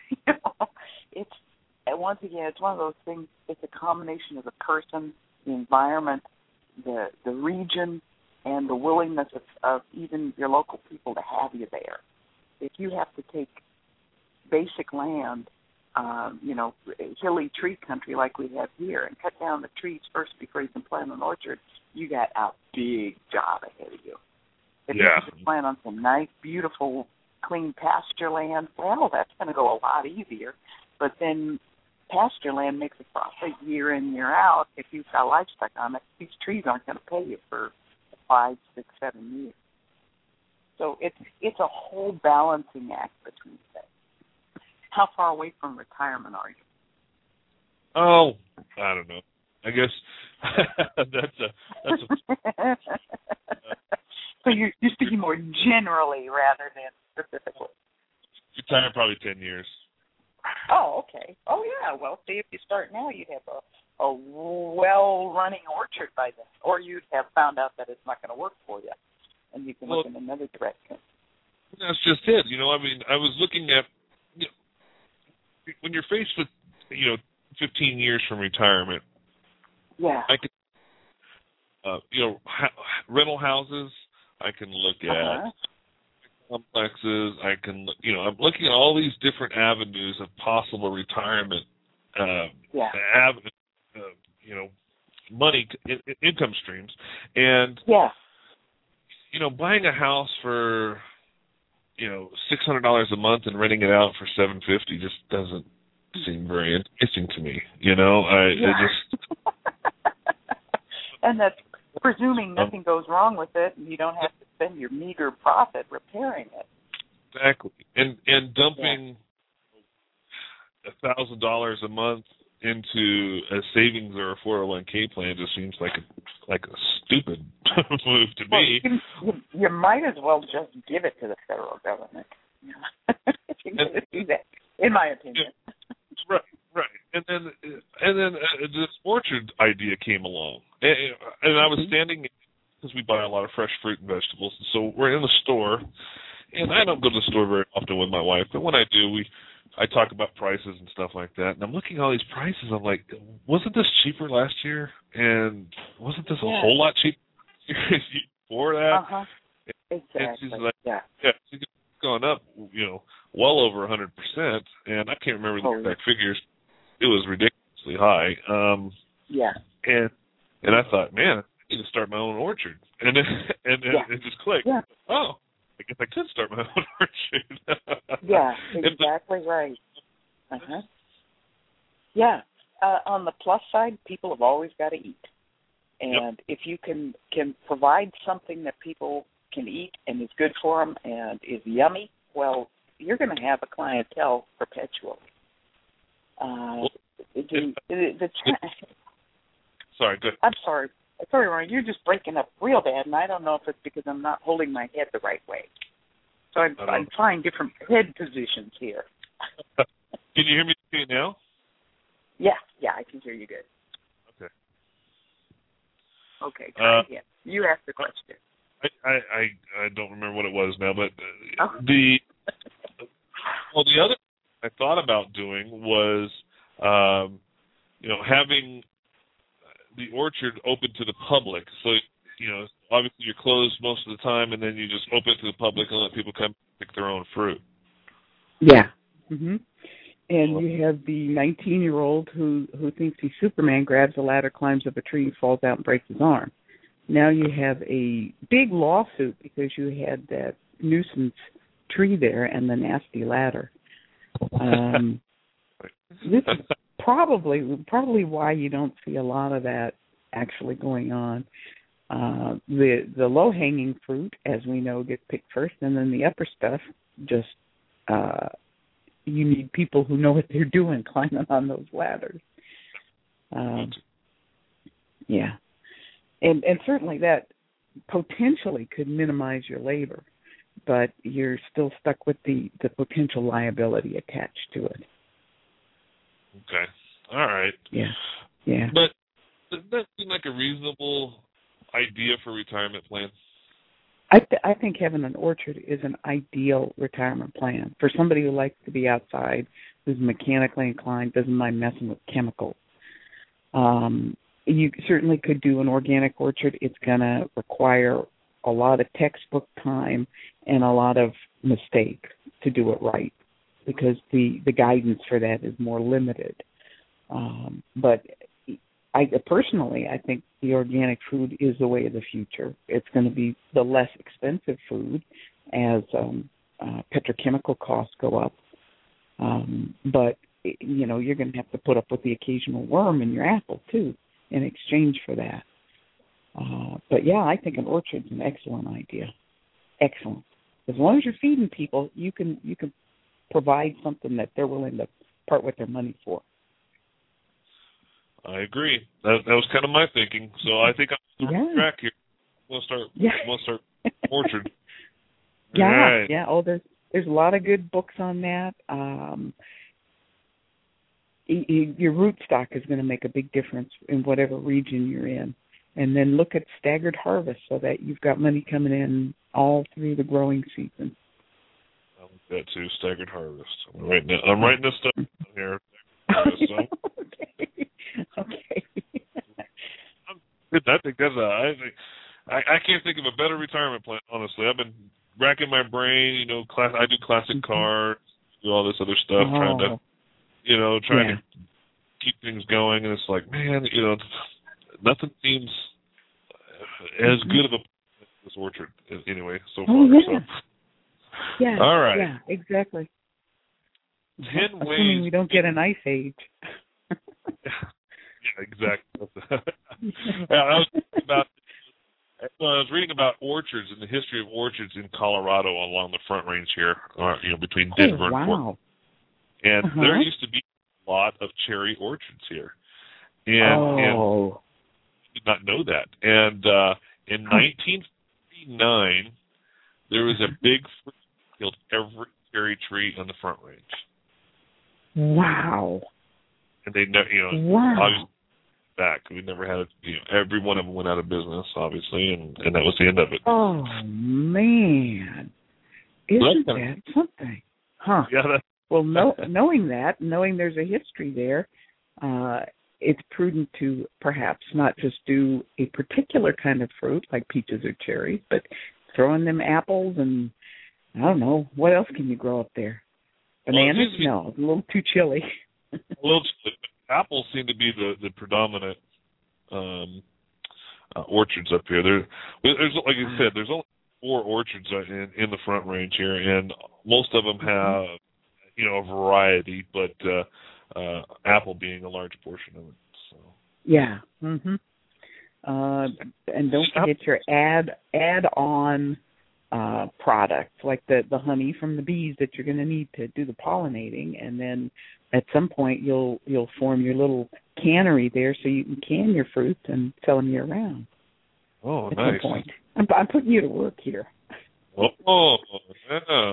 Once again, it's one of those things. It's a combination of the person, the environment, the region, and the willingness of even your local people to have you there. If you have to take basic land, hilly tree country like we have here, and cut down the trees first before you can plant an orchard, you got a big job ahead of you. If you can plant on some nice, beautiful, clean pasture land, well, that's going to go a lot easier. But then pasture land makes a profit year in, year out. If you've got livestock on it, these trees aren't going to pay you for 5, 6, 7 years. So it's a whole balancing act between things. How far away from retirement are you? Oh, I don't know. I guess that's a So you're speaking more generally rather than specifically. Retire probably 10 years. Oh, okay. Oh, yeah. Well, see, if you start now, you'd have a well-running orchard by then, or you'd have found out that it's not going to work for you, and you can look in another direction. That's just it. I was looking at, when you're faced with, 15 years from retirement, I can, rental houses, I can look at complexes, I can, I'm looking at all these different avenues of possible retirement, avenues, money, income streams, and, buying a house for, $600 a month and renting it out for $750 just doesn't seem very interesting to me. And that's presuming nothing goes wrong with it, and you don't have to spend your meager profit repairing it. Exactly, and dumping $1,000 a month into a savings or a 401k plan just seems like a stupid move to me. You might as well just give it to the federal government. If you're going to do that, in my opinion. Right. And then this orchard idea came along, and I was standing, because we buy a lot of fresh fruit and vegetables, and so we're in the store, and I don't go to the store very often with my wife, but when I do, I talk about prices and stuff like that, and I'm looking at all these prices. I'm like, wasn't this cheaper last year? And wasn't this a whole lot cheaper before that? Exactly. She's like, it's gone up, well over 100%, and I can't remember the exact figures. It was ridiculously high. And I thought, man, I need to start my own orchard. And then it just clicked. Yeah. Oh, I guess I could start my own orchard. Exactly right. On the plus side, people have always got to eat. And if you can provide something that people can eat and is good for them and is yummy, well, you're going to have a clientele perpetually. Sorry, good. I'm sorry. Sorry, Ron, you're just breaking up real bad, and I don't know if it's because I'm not holding my head the right way. So I'm trying different head positions here. Can you hear me now? Yeah, I can hear you good. Okay, try again. You asked the question. I don't remember what it was now, but the other thing I thought about doing was, having the orchard open to the public. So, obviously you're closed most of the time, and then you just open it to the public and let people come pick their own fruit. Yeah. Mm-hmm. And you have the 19-year-old who thinks he's Superman, grabs a ladder, climbs up a tree, falls out, and breaks his arm. Now you have a big lawsuit because you had that nuisance tree there and the nasty ladder. This is probably why you don't see a lot of that actually going on. The low-hanging fruit, as we know, gets picked first, and then the upper stuff just you need people who know what they're doing climbing on those ladders. And certainly that potentially could minimize your labor, but you're still stuck with the potential liability attached to it. Okay. All right. Yeah. Yeah. But doesn't that seem like a reasonable idea for a retirement plan? I think having an orchard is an ideal retirement plan for somebody who likes to be outside, who's mechanically inclined, doesn't mind messing with chemicals. You certainly could do an organic orchard. It's going to require a lot of textbook time and a lot of mistakes to do it right, because the guidance for that is more limited. But I think the organic food is the way of the future. It's going to be the less expensive food as petrochemical costs go up. But, you're going to have to put up with the occasional worm in your apple, too, in exchange for that. But, yeah, I think an orchard's an excellent idea. Excellent. As long as you're feeding people, you can provide something that they're willing to part with their money for. I agree. That was kind of my thinking. So I think I'm on the right track here. We'll start orchard. Yeah, right. Yeah. Oh, there's a lot of good books on that. Your rootstock is going to make a big difference in whatever region you're in. And then look at staggered harvest so that you've got money coming in all through the growing season. I like that too, staggered harvest. I'm writing this stuff down here. Okay. I think that's I can't think of a better retirement plan, honestly. I've been racking my brain, I do classic cars, do all this other stuff, trying to keep things going, and it's like, man, nothing seems as good of a plan as this orchard anyway so far. So. Yeah. All right. Yeah, exactly. 10 Assuming ways we don't get an ice age. Yeah, exactly. I was reading about orchards and the history of orchards in Colorado along the Front Range here, between Denver and Portland. And there used to be a lot of cherry orchards here. And I did not know that. And in 1949, there was a big freeze that killed every cherry tree on the Front Range. Wow. And they never, obviously back. We never had, every one of them went out of business, obviously, and that was the end of it. Oh, man. Isn't that something? Huh. Yeah. Well, knowing there's a history there, it's prudent to perhaps not just do a particular kind of fruit like peaches or cherries, but throw in them apples and, I don't know, what else can you grow up there? Bananas? No, it's a little too chilly. A little chilly. Apples seem to be the predominant orchards up here. There's, like you said, there's only 4 orchards in the Front Range here, and most of them have, a variety, but apple being a large portion of it. So. Yeah. Mm-hmm. And don't forget your add-on products, like the honey from the bees that you're going to need to do the pollinating, and then at some point you'll form your little cannery there so you can can your fruits and sell them year-round. Oh, at nice. Some point. I'm putting you to work here. Oh, yeah.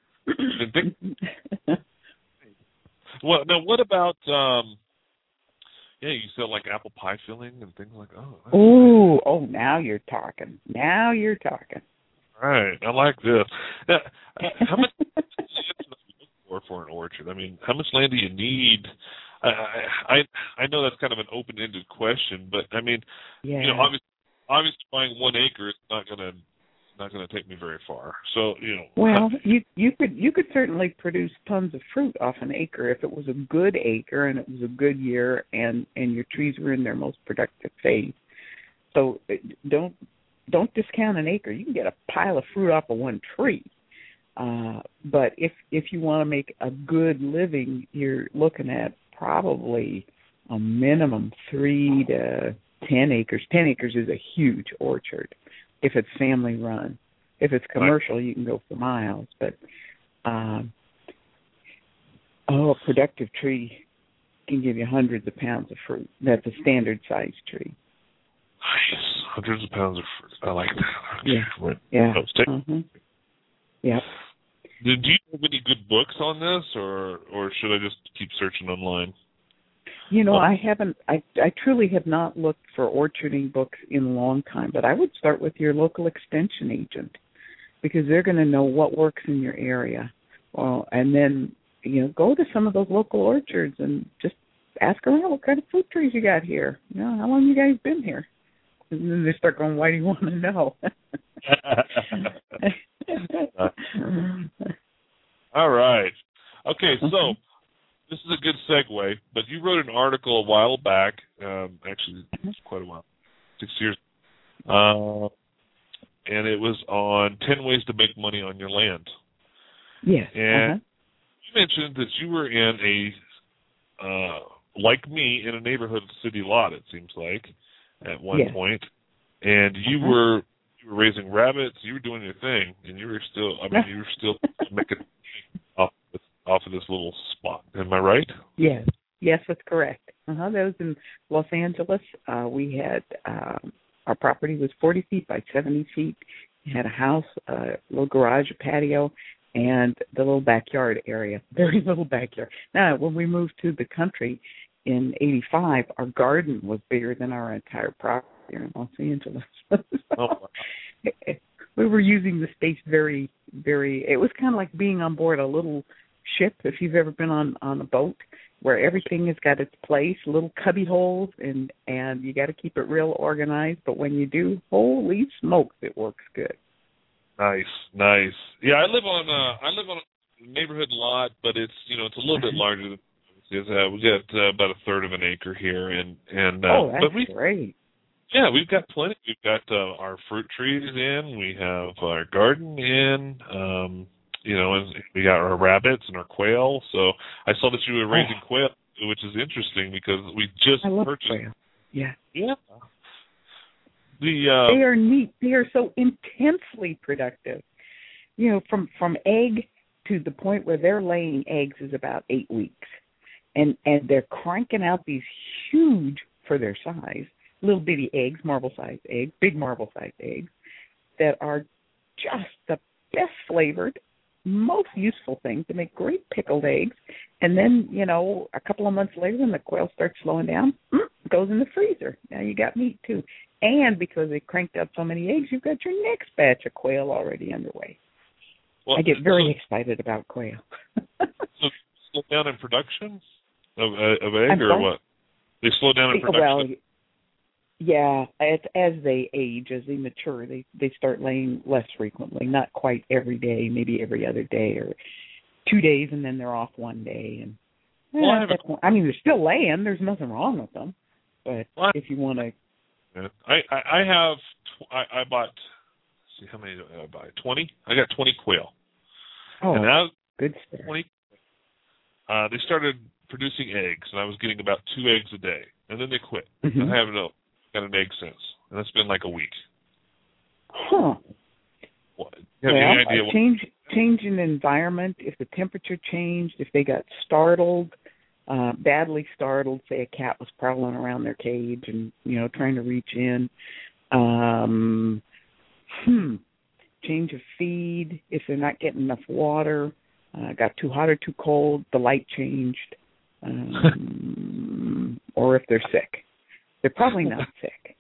Well, now what about you sell like apple pie filling and things like that. Oh, now you're talking. All right, I like this. Now, how much land do you look for an orchard? I mean, how much land do you need? I know that's kind of an open-ended question, but I mean, obviously buying 1 acre is not going to take me very far. So, Well, you could certainly produce tons of fruit off an acre if it was a good acre and it was a good year and your trees were in their most productive phase. So don't discount an acre. You can get a pile of fruit off of 1 tree. But if you want to make a good living, you're looking at probably a minimum 3 to 10 acres. 10 acres is a huge orchard if it's family run. If it's commercial, you can go for miles. But a productive tree can give you hundreds of pounds of fruit. That's a standard size tree. Nice. hundreds of pounds of fruit. I like that. Okay. Yeah. Right. Yeah. Mm-hmm. Yeah. Do you have any good books on this, or should I just keep searching online? I haven't. I truly have not looked for orcharding books in a long time. But I would start with your local extension agent, because they're going to know what works in your area. Well, and then go to some of those local orchards and just ask around what kind of fruit trees you got here. How long you guys been here? And then they start going, why do you want to know? All right. Okay, so this is a good segue, but you wrote an article a while back, actually it's quite a while, 6 years, and it was on 10 ways to make money on your land. Yes. And you mentioned that you were in like me, in a neighborhood city lot, it seems like, at one point. And you were raising rabbits, you were doing your thing, and you were still making off of this little spot. Am I right? Yes. Yes, that's correct. That was in Los Angeles. We had, our property was 40 feet by 70 feet. We had a house, a little garage, a patio, and the little backyard area, very little backyard. Now, when we moved to the country in '85, our garden was bigger than our entire property here in Los Angeles. We were using the space very, very, it was kind of like being on board a little ship, if you've ever been on a boat, where everything has got its place, little cubby holes, and you got to keep it real organized. But when you do, holy smokes, it works good. Nice. Yeah, I live on a neighborhood lot, but it's it's a little bit larger than we got about a third of an acre here, and that's great. Yeah, we've got plenty. We've got our fruit trees in. We have our garden in. And we got our rabbits and our quail. So I saw that you were raising quail, which is interesting because we just purchased quail. Yeah. Yeah. They are neat. They are so intensely productive. From egg to the point where they're laying eggs is about 8 weeks. And they're cranking out these huge, for their size, little bitty eggs, marble-sized eggs, big marble-sized eggs, that are just the best flavored, most useful thing to make great pickled eggs. And then, a couple of months later, when the quail starts slowing down, it goes in the freezer. Now you got meat, too. And because they cranked out so many eggs, you've got your next batch of quail already underway. Well, I get very excited about quail. So slow down in production of egg, or what? They slow down in production? Well, yeah, as they age, as they mature, they start laying less frequently, not quite every day, maybe every other day or 2 days, and then they're off one day. And they're still laying. There's nothing wrong with them. But if you want to... I bought, see how many did I buy? 20? I got 20 quail. Oh, and now, good stuff. 20, they started producing eggs, and I was getting about 2 eggs a day. And then they quit. Mm-hmm. I haven't got an egg since. And it's been like a week. Huh. What? You have any idea change in environment, if the temperature changed, if they got startled, badly startled, say a cat was prowling around their cage and, trying to reach in. Change of feed, if they're not getting enough water, got too hot or too cold, the light changed, or if they're sick. They're probably not sick.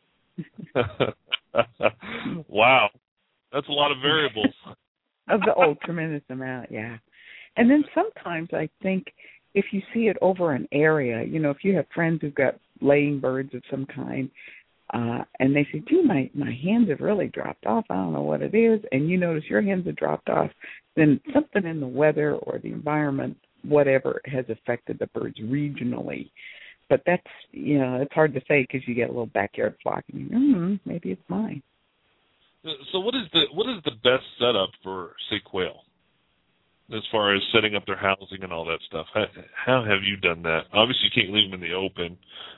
Wow. That's a lot of variables. Tremendous amount, yeah. And then sometimes I think if you see it over an area, if you have friends who've got laying birds of some kind, and they say, gee, my hens have really dropped off. I don't know what it is. And you notice your hens have dropped off. Then something in the weather or the environment, whatever, has affected the birds regionally. But that's, it's hard to say because you get a little backyard flock and maybe it's mine. So what is the best setup for, say, quail, as far as setting up their housing and all that stuff? How have you done that? Obviously, you can't leave them in the open.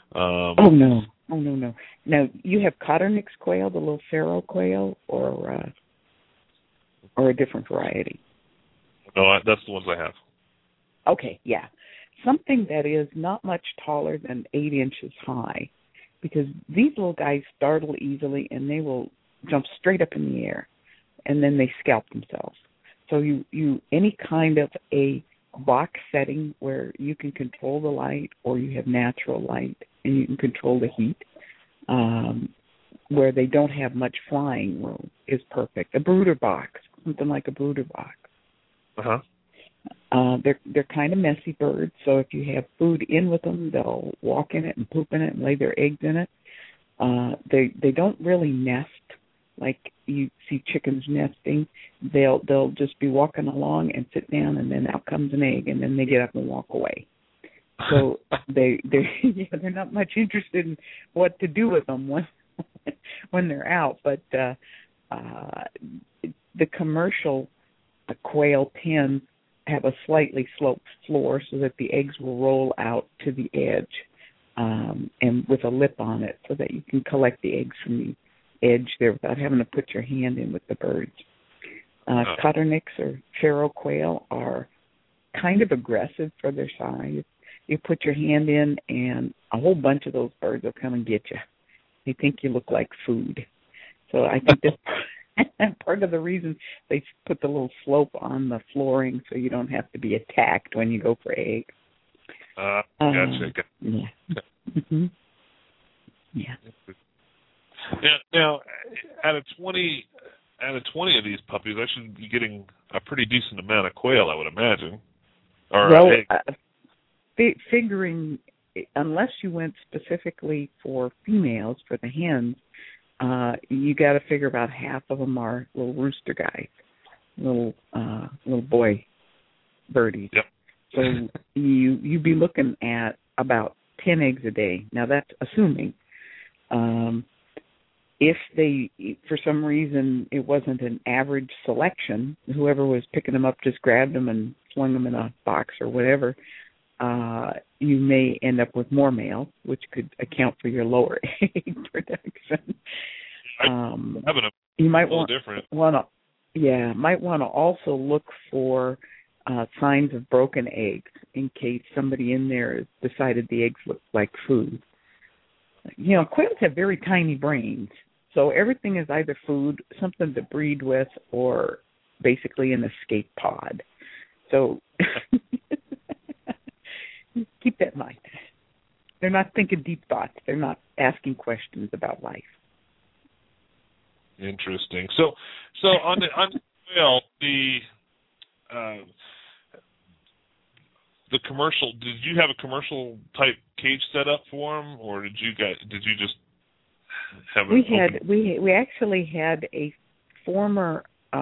No. Now, you have Coturnix quail, the little Pharaoh quail, or a different variety? No, that's the ones I have. Okay, yeah. Something that is not much taller than 8 inches high because these little guys startle easily and they will jump straight up in the air, and then they scalp themselves. So you any kind of a box setting where you can control the light, or you have natural light and you can control the heat, where they don't have much flying room, is perfect. A brooder box, something like a brooder box. They're kind of messy birds, so if you have food in with them, they'll walk in it and poop in it and lay their eggs in it. They don't really nest like you see chickens nesting. They'll just be walking along and sit down, and then out comes an egg, and then they get up and walk away. So they're not much interested in what to do with them when they're out. But the commercial quail pens have a slightly sloped floor so that the eggs will roll out to the edge, and with a lip on it so that you can collect the eggs from the edge there without having to put your hand in with the birds. Cotternicks or pharaoh quail are kind of aggressive for their size. You put your hand in, and a whole bunch of those birds will come and get you. They think you look like food. So I think that's part of the reason they put the little slope on the flooring so you don't have to be attacked when you go for eggs. Gotcha. Yeah. Mm-hmm. Yeah. Now, out of 20 of these puppies, I should be getting a pretty decent amount of quail, I would imagine. Or figuring, unless you went specifically for females, for the hens, you got to figure about half of them are little rooster guys, little boy birdies. Yep. So you'd be looking at about 10 eggs a day. Now that's assuming. If they, for some reason, it wasn't an average selection, whoever was picking them up just grabbed them and flung them in a box or whatever, you may end up with more males, which could account for your lower egg production. You might want to also look for signs of broken eggs in case somebody in there has decided the eggs look like food. You know, quails have very tiny brains, so everything is either food, something to breed with, or basically an escape pod. So keep that in mind. They're not thinking deep thoughts. They're not asking questions about life. Interesting. So on the quail, the commercial. Did you have a commercial type cage set up for them, or did you just have? We actually had a former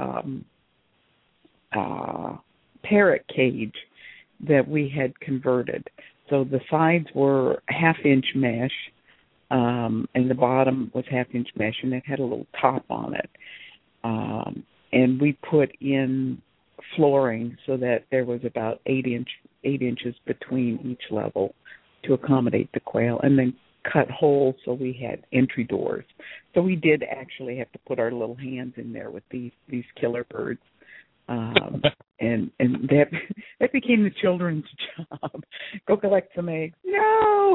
parrot cage that we had converted. So the sides were half-inch mesh, and the bottom was half-inch mesh, and it had a little top on it. And we put in flooring so that there was about 8 inches between each level to accommodate the quail, and then cut holes so we had entry doors. So we did actually have to put our little hands in there with these killer birds. And that became the children's job. Go collect some eggs. No!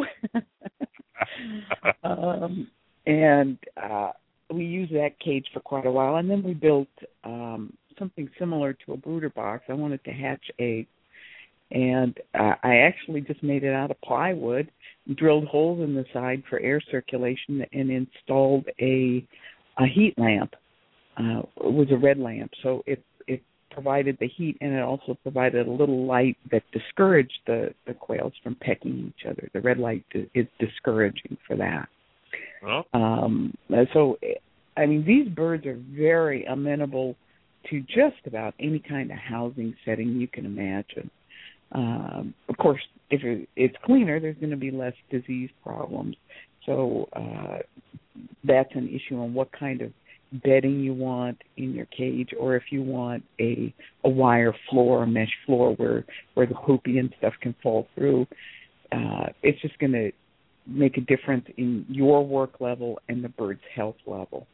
And we used that cage for quite a while, and then we built something similar to a brooder box. I wanted to hatch eggs, and I actually just made it out of plywood, drilled holes in the side for air circulation, and installed a heat lamp. It was a red lamp, so it provided the heat, and it also provided a little light that discouraged the quails from pecking each other. The red light is discouraging for that. So, I mean, these birds are very amenable to just about any kind of housing setting you can imagine. Of course, if it's cleaner, there's going to be less disease problems. So that's an issue on what kind of bedding you want in your cage, or if you want a wire floor, a mesh floor where the poopy and stuff can fall through. It's just going to make a difference in your work level and the bird's health level.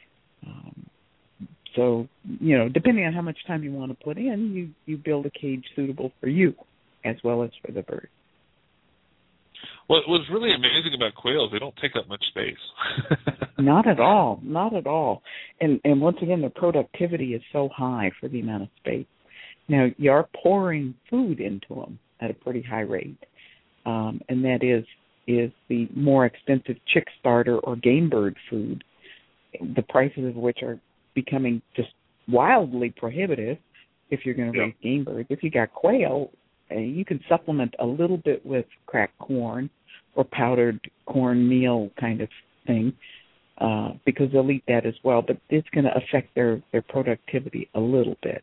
So, you know, depending on how much time you want to put in, you build a cage suitable for you as well as for the bird. Well, what's really amazing about quail is they don't take up much space. Not at all. Not at all. And once again, the productivity is so high for the amount of space. Now, you are pouring food into them at a pretty high rate, and that is the more expensive chick starter or game bird food, the prices of which are becoming just wildly prohibitive if you're going to raise game birds. If you got quail, you can supplement a little bit with cracked corn or powdered cornmeal kind of thing, because they'll eat that as well, but it's going to affect their productivity a little bit.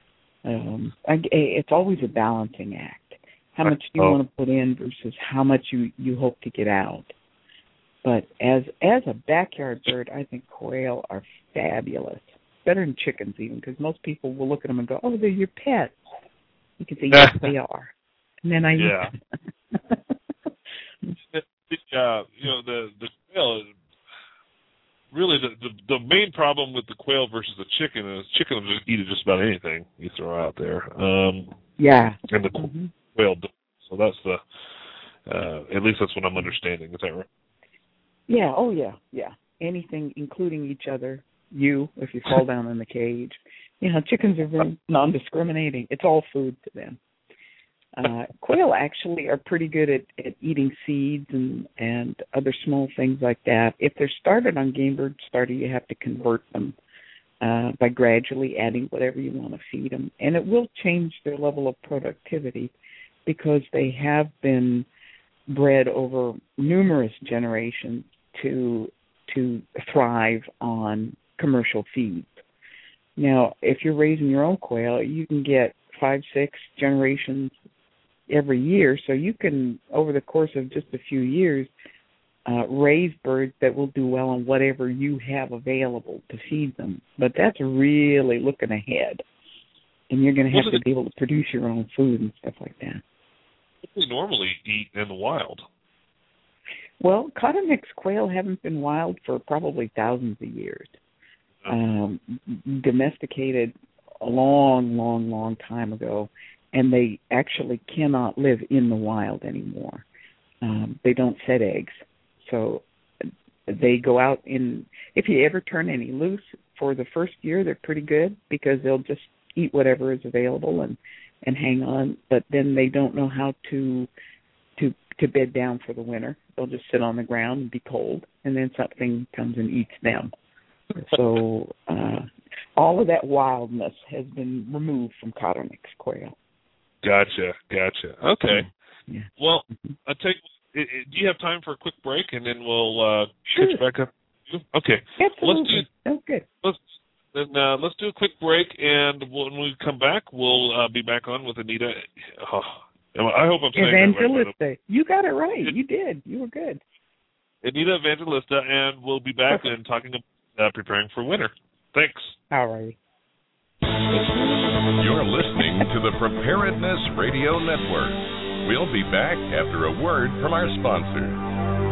It's always a balancing act. How much do you want to put in versus how much you hope to get out? But as a backyard bird, I think quail are fabulous. Better than chickens even, because most people will look at them and go, "Oh, they're your pets." You can say, "Yes, they are." And then I the quail is really the main problem with the quail versus the chicken is chicken will just eat just about anything you throw out there. And the quail don't. So that's at least that's what I'm understanding. Is that right? Yeah. Oh, yeah. Anything, including each other. You, if you fall down in the cage. Chickens are very non-discriminating. It's all food to them. Quail actually are pretty good at eating seeds and other small things like that. If they're started on game bird starter, you have to convert them by gradually adding whatever you want to feed them. And it will change their level of productivity because they have been bred over numerous generations to thrive on commercial feeds. Now, if you're raising your own quail, you can get 5-6 generations every year, so you can, over the course of just a few years, raise birds that will do well on whatever you have available to feed them. But that's really looking ahead, and you're going to have to be able to produce your own food and stuff like that. What do they normally eat in the wild? Well, cottonmix quail haven't been wild for probably thousands of years. Domesticated a long time ago, and they actually cannot live in the wild anymore. They don't set eggs, so they go out in. If you ever turn any loose for the first year, they're pretty good because they'll just eat whatever is available and hang on. But then they don't know how to bed down for the winter. They'll just sit on the ground and be cold, and then something comes and eats them. So all of that wildness has been removed from cottonmix quail. Gotcha. Okay. Yeah. Well, I'll take. Do you have time for a quick break, and then we'll catch back up? Okay. Absolutely. That's good. Let's do a quick break, and when we come back, we'll be back on with Anita. I hope I'm saying that right. Evangelista. You got it right. You did. You were good. Anita Evangelista, and we'll be back and talking about preparing for winter. Thanks. All right. You're listening to the Preparedness Radio Network. We'll be back after a word from our sponsor.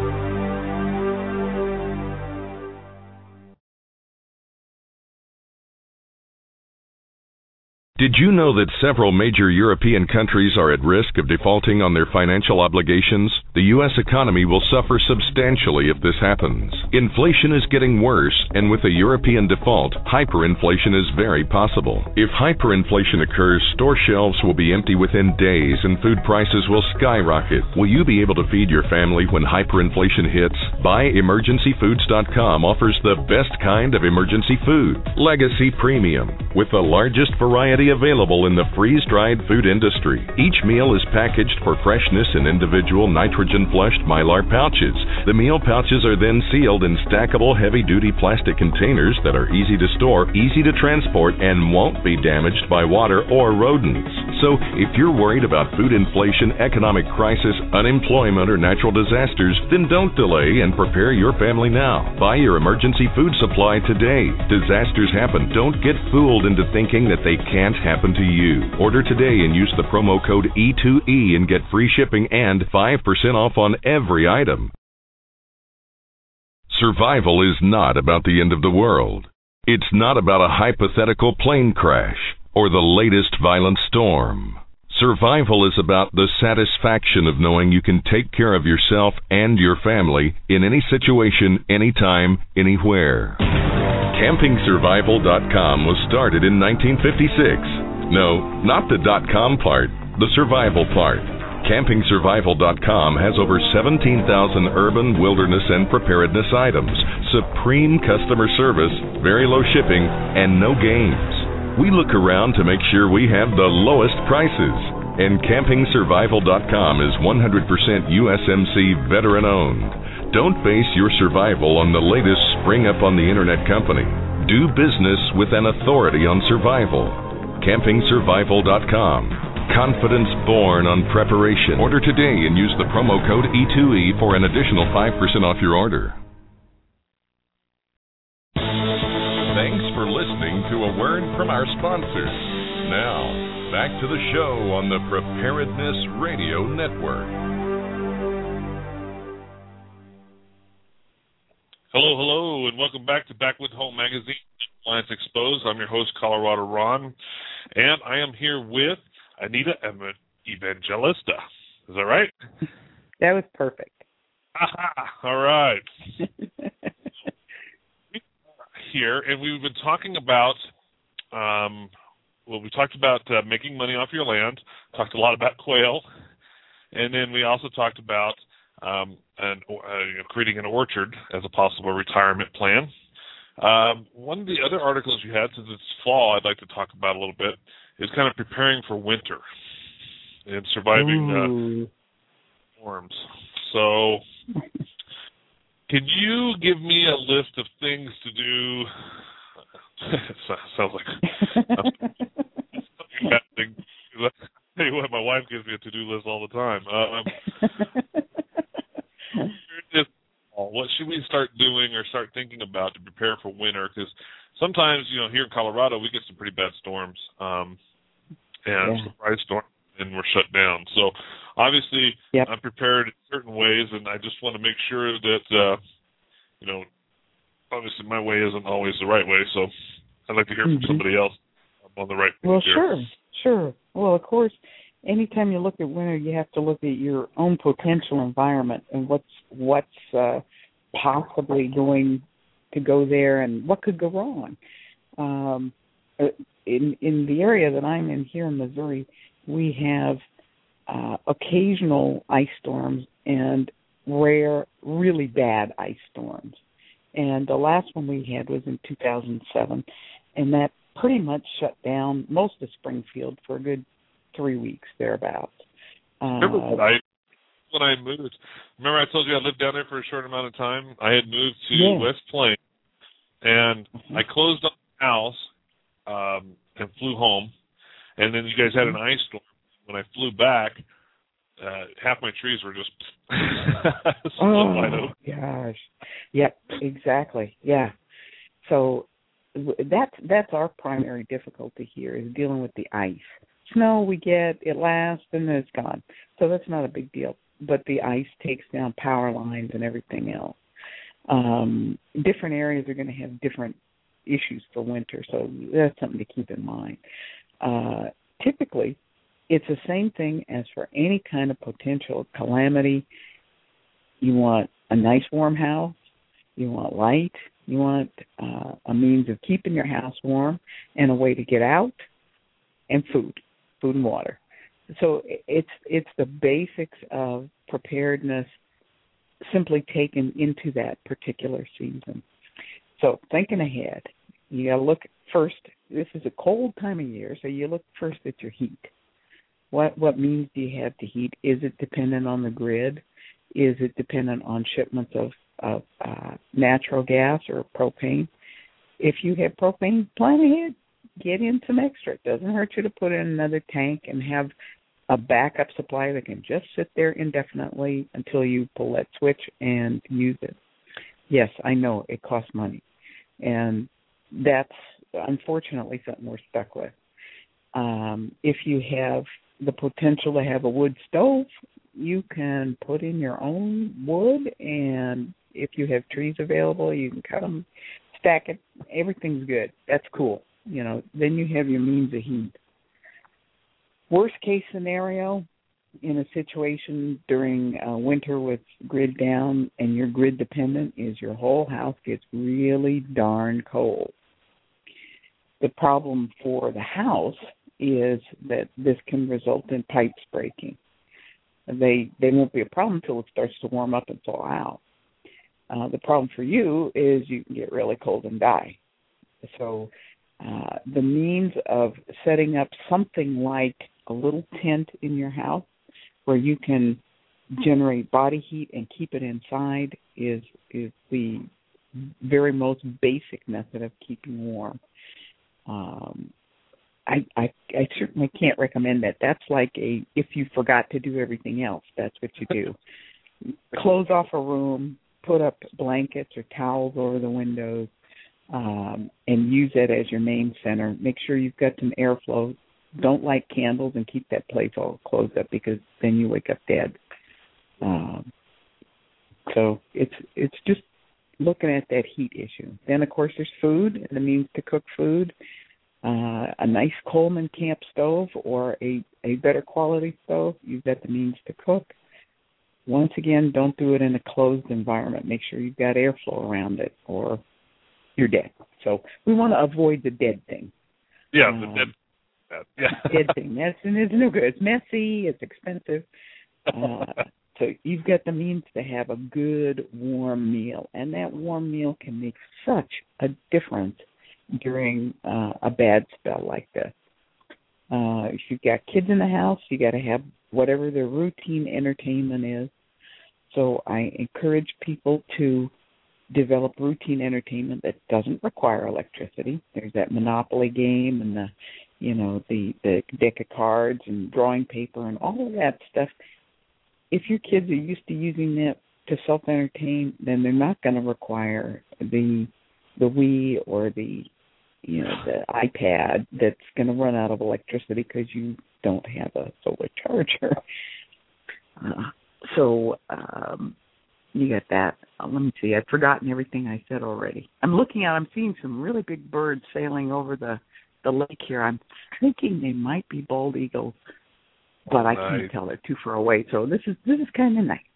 Did you know that several major European countries are at risk of defaulting on their financial obligations? The U.S. economy will suffer substantially if this happens. Inflation is getting worse, and with a European default, hyperinflation is very possible. If hyperinflation occurs, store shelves will be empty within days and food prices will skyrocket. Will you be able to feed your family when hyperinflation hits? BuyEmergencyFoods.com offers the best kind of emergency food, Legacy Premium, with the largest variety available in the freeze-dried food industry. Each meal is packaged for freshness in individual nitrogen-flushed Mylar pouches. The meal pouches are then sealed in stackable heavy-duty plastic containers that are easy to store, easy to transport, and won't be damaged by water or rodents. So, if you're worried about food inflation, economic crisis, unemployment, or natural disasters, then don't delay and prepare your family now. Buy your emergency food supply today. Disasters happen. Don't get fooled into thinking that they can't happen to you. Order today and use the promo code E2E and get free shipping and 5% off on every item. Survival is not about the end of the world. It's not about a hypothetical plane crash or the latest violent storm. Survival is about the satisfaction of knowing you can take care of yourself and your family in any situation, anytime, anywhere. CampingSurvival.com was started in 1956. No, not the .com part, the survival part. CampingSurvival.com has over 17,000 urban, wilderness, and preparedness items, supreme customer service, very low shipping, and no games. We look around to make sure we have the lowest prices. And CampingSurvival.com is 100% USMC veteran-owned. Don't base your survival on the latest spring-up-on-the-internet company. Do business with an authority on survival. CampingSurvival.com. Confidence born on preparation. Order today and use the promo code E2E for an additional 5% off your order. Thanks for listening to a word from our sponsors. Now, back to the show on the Preparedness Radio Network. Hello, and welcome back to Backwoods Home Magazine, Alliance Exposed. I'm your host, Colorado Ron, and I am here with Anita Evangelista. Is that right? That was perfect. Aha! All right. Here, and we've been talking about, we talked about making money off your land, talked a lot about quail, and then we also talked about creating an orchard as a possible retirement plan. One of the other articles you had, since it's fall, I'd like to talk about a little bit, is kind of preparing for winter and surviving storms. So, can you give me a list of things to do? Sounds like something happening. Tell you what, my wife gives me a to-do list all the time. What should we start doing or start thinking about to prepare for winter? Because sometimes, here in Colorado, we get some pretty bad storms and surprise storms, and we're shut down. So, obviously, I'm prepared in certain ways, and I just want to make sure that, obviously my way isn't always the right way, so I'd like to hear from somebody else on the right way. Well, sure. Well, of course, anytime you look at winter, you have to look at your own potential environment and what's possibly going to go there and what could go wrong. In the area that I'm in here in Missouri, we have occasional ice storms and rare, really bad ice storms. And the last one we had was in 2007, and that pretty much shut down most of Springfield for a good 3 weeks, thereabouts. When I moved, remember I told you I lived down there for a short amount of time? I had moved to West Plains, and I closed up the house and flew home, and then you guys had an ice storm. When I flew back, half my trees were just wide open. Gosh. Yep, exactly. Yeah. So that's our primary difficulty here, is dealing with the ice. Snow we get, it lasts, and then it's gone. So that's not a big deal. But the ice takes down power lines and everything else. Different areas are going to have different issues for winter, so that's something to keep in mind. Typically, it's the same thing as for any kind of potential calamity. You want a nice warm house, you want light, you want a means of keeping your house warm and a way to get out, and food and water. So it's the basics of preparedness simply taken into that particular season. So thinking ahead, you got to look first. This is a cold time of year, so you look first at your heat. What means do you have to heat? Is it dependent on the grid? Is it dependent on shipments of natural gas or propane? If you have propane, plan ahead. Get in some extra. It doesn't hurt you to put in another tank and have a backup supply that can just sit there indefinitely until you pull that switch and use it. Yes, I know it costs money, and that's unfortunately something we're stuck with. If you have the potential to have a wood stove, you can put in your own wood, and if you have trees available, you can cut them, stack it. Everything's good. That's cool. Then you have your means of heat. Worst case scenario, in a situation during winter with grid down and you're grid dependent, is your whole house gets really darn cold. The problem for the house is that this can result in pipes breaking. They won't be a problem until it starts to warm up and thaw out. The problem for you is you can get really cold and die. So the means of setting up something like a little tent in your house where you can generate body heat and keep it inside is the very most basic method of keeping warm. I certainly can't recommend that. That's like if you forgot to do everything else, that's what you do. Close off a room, put up blankets or towels over the windows, and use that as your main center. Make sure you've got some airflow. Don't light candles and keep that place all closed up because then you wake up dead. So it's just looking at that heat issue. Then, of course, there's food and the means to cook food. A nice Coleman camp stove or a better quality stove, you've got the means to cook. Once again, don't do it in a closed environment. Make sure you've got airflow around it or you're dead. So we want to avoid the dead thing. Yeah, the dead. Dead thing. It's no good. It's messy. It's expensive. So you've got the means to have a good warm meal, and that warm meal can make such a difference during a bad spell like this. If you've got kids in the house, you got to have whatever their routine entertainment is. So I encourage people to develop routine entertainment that doesn't require electricity. There's that Monopoly game and the deck of cards and drawing paper and all of that stuff. If your kids are used to using that to self-entertain, then they're not going to require the Wii or the iPad that's going to run out of electricity because you don't have a solar charger. So you got that. Let me see. I've forgotten everything I said already. I'm seeing some really big birds sailing over the lake here. I'm thinking they might be bald eagles, but I can't tell. They're too far away. So this is kind of nice.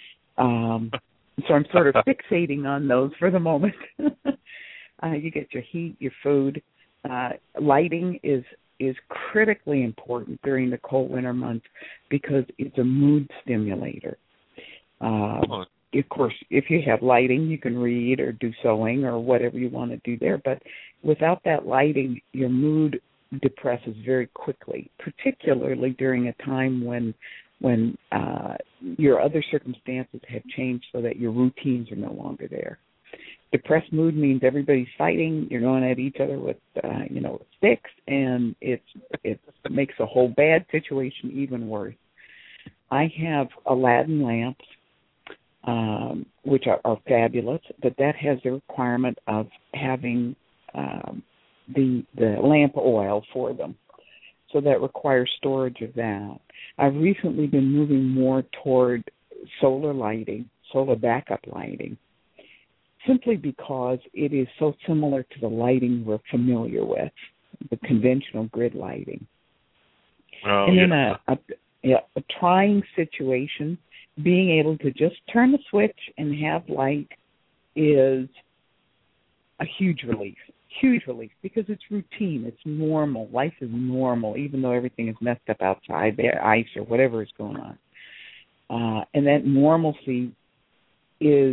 So I'm sort of fixating on those for the moment. You get your heat, your food. Lighting is critically important during the cold winter months because it's a mood stimulator. Of course, if you have lighting, you can read or do sewing or whatever you want to do there. But without that lighting, your mood depresses very quickly, particularly during a time when your other circumstances have changed so that your routines are no longer there. Depressed mood means everybody's fighting. You're going at each other with sticks, and it makes a whole bad situation even worse. I have Aladdin lamps, which are fabulous, but that has the requirement of having the lamp oil for them. So that requires storage of that. I've recently been moving more toward solar lighting, solar backup lighting, simply because it is so similar to the lighting we're familiar with, the conventional grid lighting. And in a trying situation, being able to just turn the switch and have light is a huge relief, because it's routine, it's normal. Life is normal, even though everything is messed up outside, there, ice or whatever is going on. And that normalcy is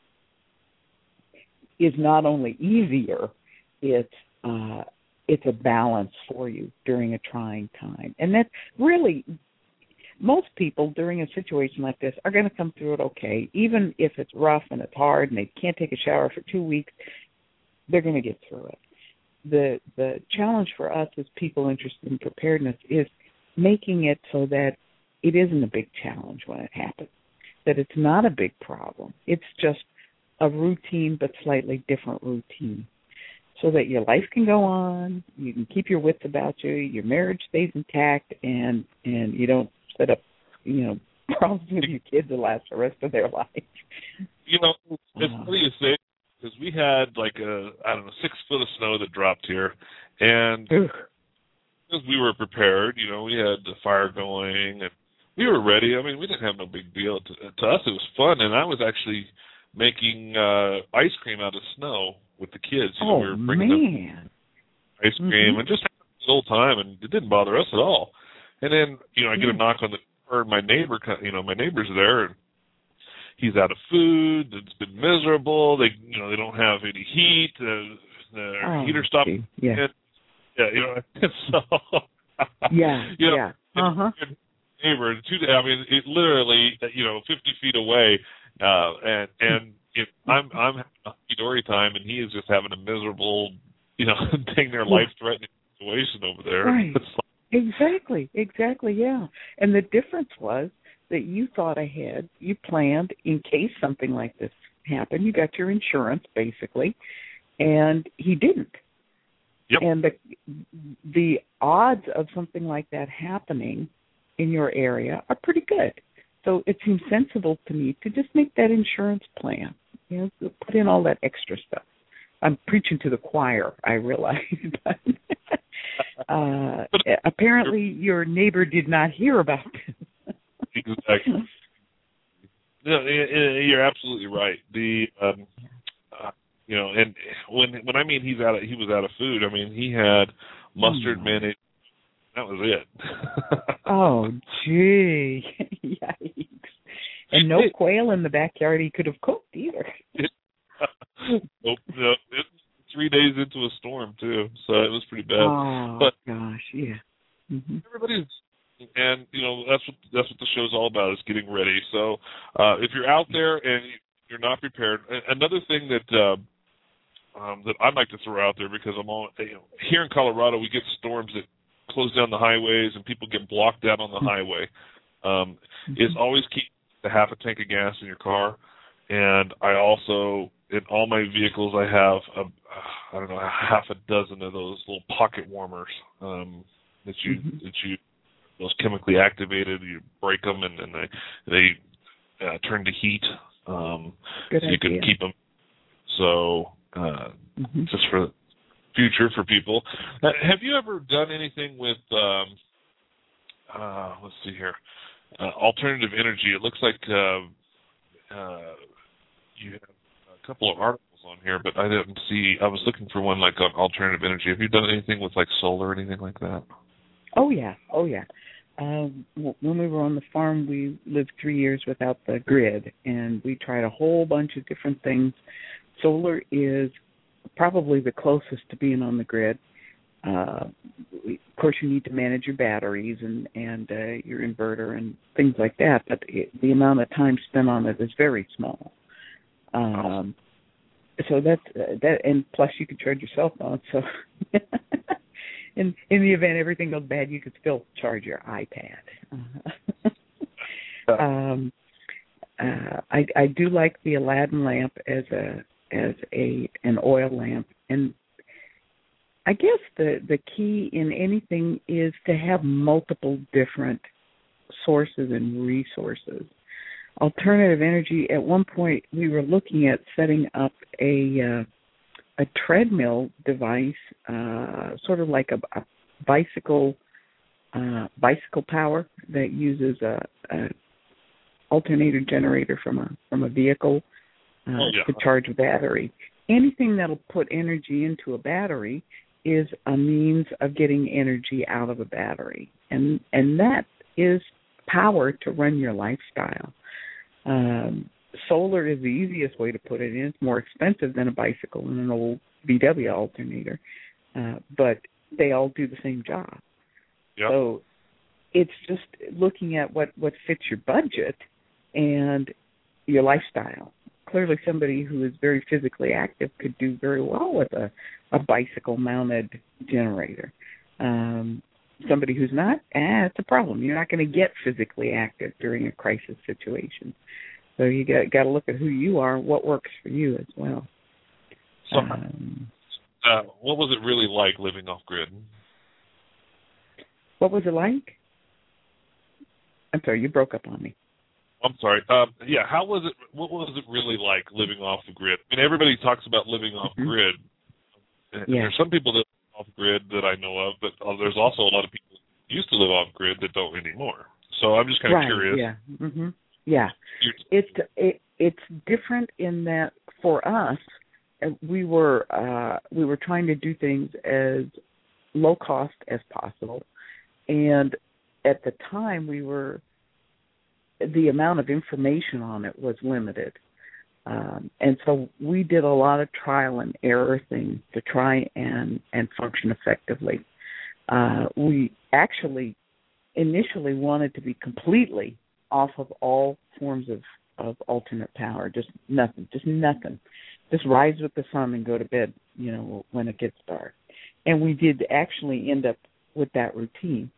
not only easier, it's a balance for you during a trying time. And that's really, most people during a situation like this are going to come through it okay. Even if it's rough and it's hard and they can't take a shower for 2 weeks, they're going to get through it. The challenge for us as people interested in preparedness is making it so that it isn't a big challenge when it happens, that it's not a big problem. It's just a routine but slightly different routine, so that your life can go on, you can keep your wits about you, your marriage stays intact, and you don't set up, problems with your kids that last the rest of their life. It's funny you say, because we had 6 foot of snow that dropped here, and because we were prepared. You know, we had the fire going, and we were ready. I mean, we didn't have no big deal. To us, it was fun, and I was actually making ice cream out of snow with the kids. You know, we were bringing them ice cream and just having a good time, and it didn't bother us at all. And then, you know, I get a knock on the door, and my neighbor's there, and he's out of food. It's been miserable. They don't have any heat. The heater stopped. Yeah. Yeah, you know, so. Neighbor, I mean, it literally, 50 feet away, and if I'm having a hunky-dory time, and he is just having a miserable, dang near life-threatening situation over there. Right. Exactly, yeah. And the difference was that you thought ahead, you planned in case something like this happened. You got your insurance, basically, and he didn't. Yep. And the odds of something like that happening in your area are pretty good. So it seems sensible to me to just make that insurance plan. Put in all that extra stuff. I'm preaching to the choir, I realize. But apparently your neighbor did not hear about this. Exactly. No, you're absolutely right. And when I mean he was out of food, I mean he had mustard, mayonnaise. That was it. Oh, gee, yikes! And no quail in the backyard he could have cooked either. Nope. No, it's 3 days into a storm too, so it was pretty bad. Oh, but gosh, yeah. Mm-hmm. Everybody's, and that's what the show's all about, is getting ready. So if you're out there and you're not prepared, another thing that I'd like to throw out there, because I'm all here in Colorado, we get storms that close down the highways and people get blocked out on the highway. Is always keep a half a tank of gas in your car, and I also, in all my vehicles, I have a half a dozen of those little pocket warmers that you those chemically activated. You break them and then they turn to heat. So you can keep them. So just for the future for people. Have you ever done anything with let's see here, alternative energy? It looks like you have a couple of articles on here, but I didn't see. I was looking for one like on alternative energy. Have you done anything with like solar or anything like that? Oh yeah. When we were on the farm, we lived 3 years without the grid, and we tried a whole bunch of different things. Solar is probably the closest to being on the grid. Of course, you need to manage your batteries and your inverter and things like that, but the amount of time spent on it is very small. So that's that, and plus you can charge your cell phone. So in the event everything goes bad, you could still charge your iPad. I do like the Aladdin lamp as an oil lamp, and I guess the key in anything is to have multiple different sources and resources. Alternative energy, at one point we were looking at setting up a treadmill device, sort of like a bicycle power that uses a alternator generator from a vehicle to charge a battery. Anything that'll put energy into a battery is a means of getting energy out of a battery, and that is power to run your lifestyle. Solar is the easiest way to put it in. It's more expensive than a bicycle and an old VW alternator, but they all do the same job. Yep. So it's just looking at what fits your budget and your lifestyle. Clearly somebody who is very physically active could do very well with a bicycle-mounted generator. Somebody who's not, it's a problem. You're not going to get physically active during a crisis situation. So you got to look at who you are, what works for you as well. So, what was it really like living off-grid? What was it like? I'm sorry, you broke up on me. I'm sorry. How was it? What was it really like living off the grid? I mean, everybody talks about living off grid. Yeah. There's some people that live off grid that I know of, but there's also a lot of people used to live off grid that don't anymore. So I'm just kind of curious. Yeah. Mm-hmm. Yeah. It's different in that for us, we were trying to do things as low cost as possible, and at the time the amount of information on it was limited, and so we did a lot of trial and error things to try and function effectively. We actually initially wanted to be completely off of all forms of alternate power, just nothing. Just rise with the sun and go to bed, when it gets dark. And we did actually end up with that routine.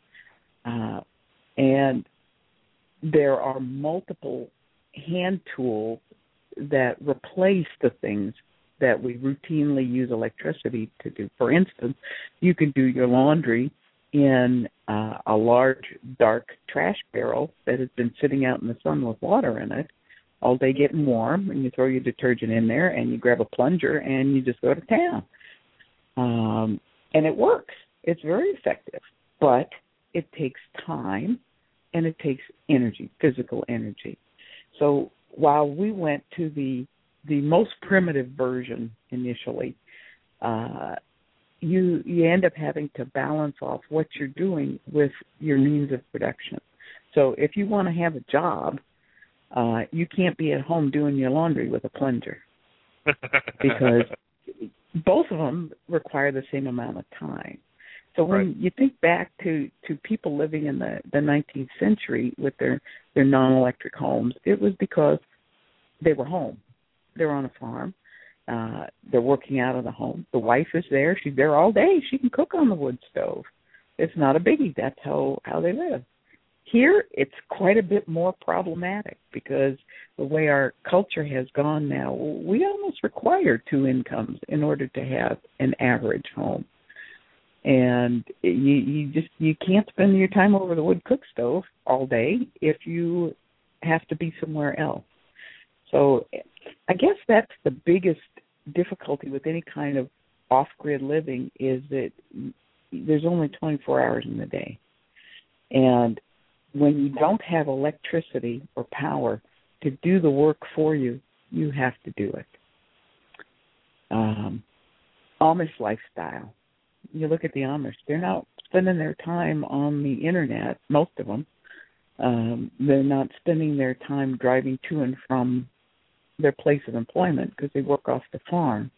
And there are multiple hand tools that replace the things that we routinely use electricity to do. For instance, you can do your laundry in a large, dark trash barrel that has been sitting out in the sun with water in it all day getting warm, and you throw your detergent in there, and you grab a plunger, and you just go to town. And it works. It's very effective, but it takes time, and it takes energy, physical energy. So while we went to the most primitive version initially, you end up having to balance off what you're doing with your means of production. So if you want to have a job, you can't be at home doing your laundry with a plunger because both of them require the same amount of time. So when you think back to people living in the 19th century with their non-electric homes, it was because they were home. They're on a farm. They're working out of the home. The wife is there. She's there all day. She can cook on the wood stove. It's not a biggie. That's how they live. Here, it's quite a bit more problematic because the way our culture has gone now, we almost require two incomes in order to have an average home. And you can't spend your time over the wood cook stove all day if you have to be somewhere else. So I guess that's the biggest difficulty with any kind of off-grid living is that there's only 24 hours in the day. And when you don't have electricity or power to do the work for you, you have to do it. Amish lifestyle. You look at the Amish, they're not spending their time on the internet, most of them. They're not spending their time driving to and from their place of employment because they work off the farm.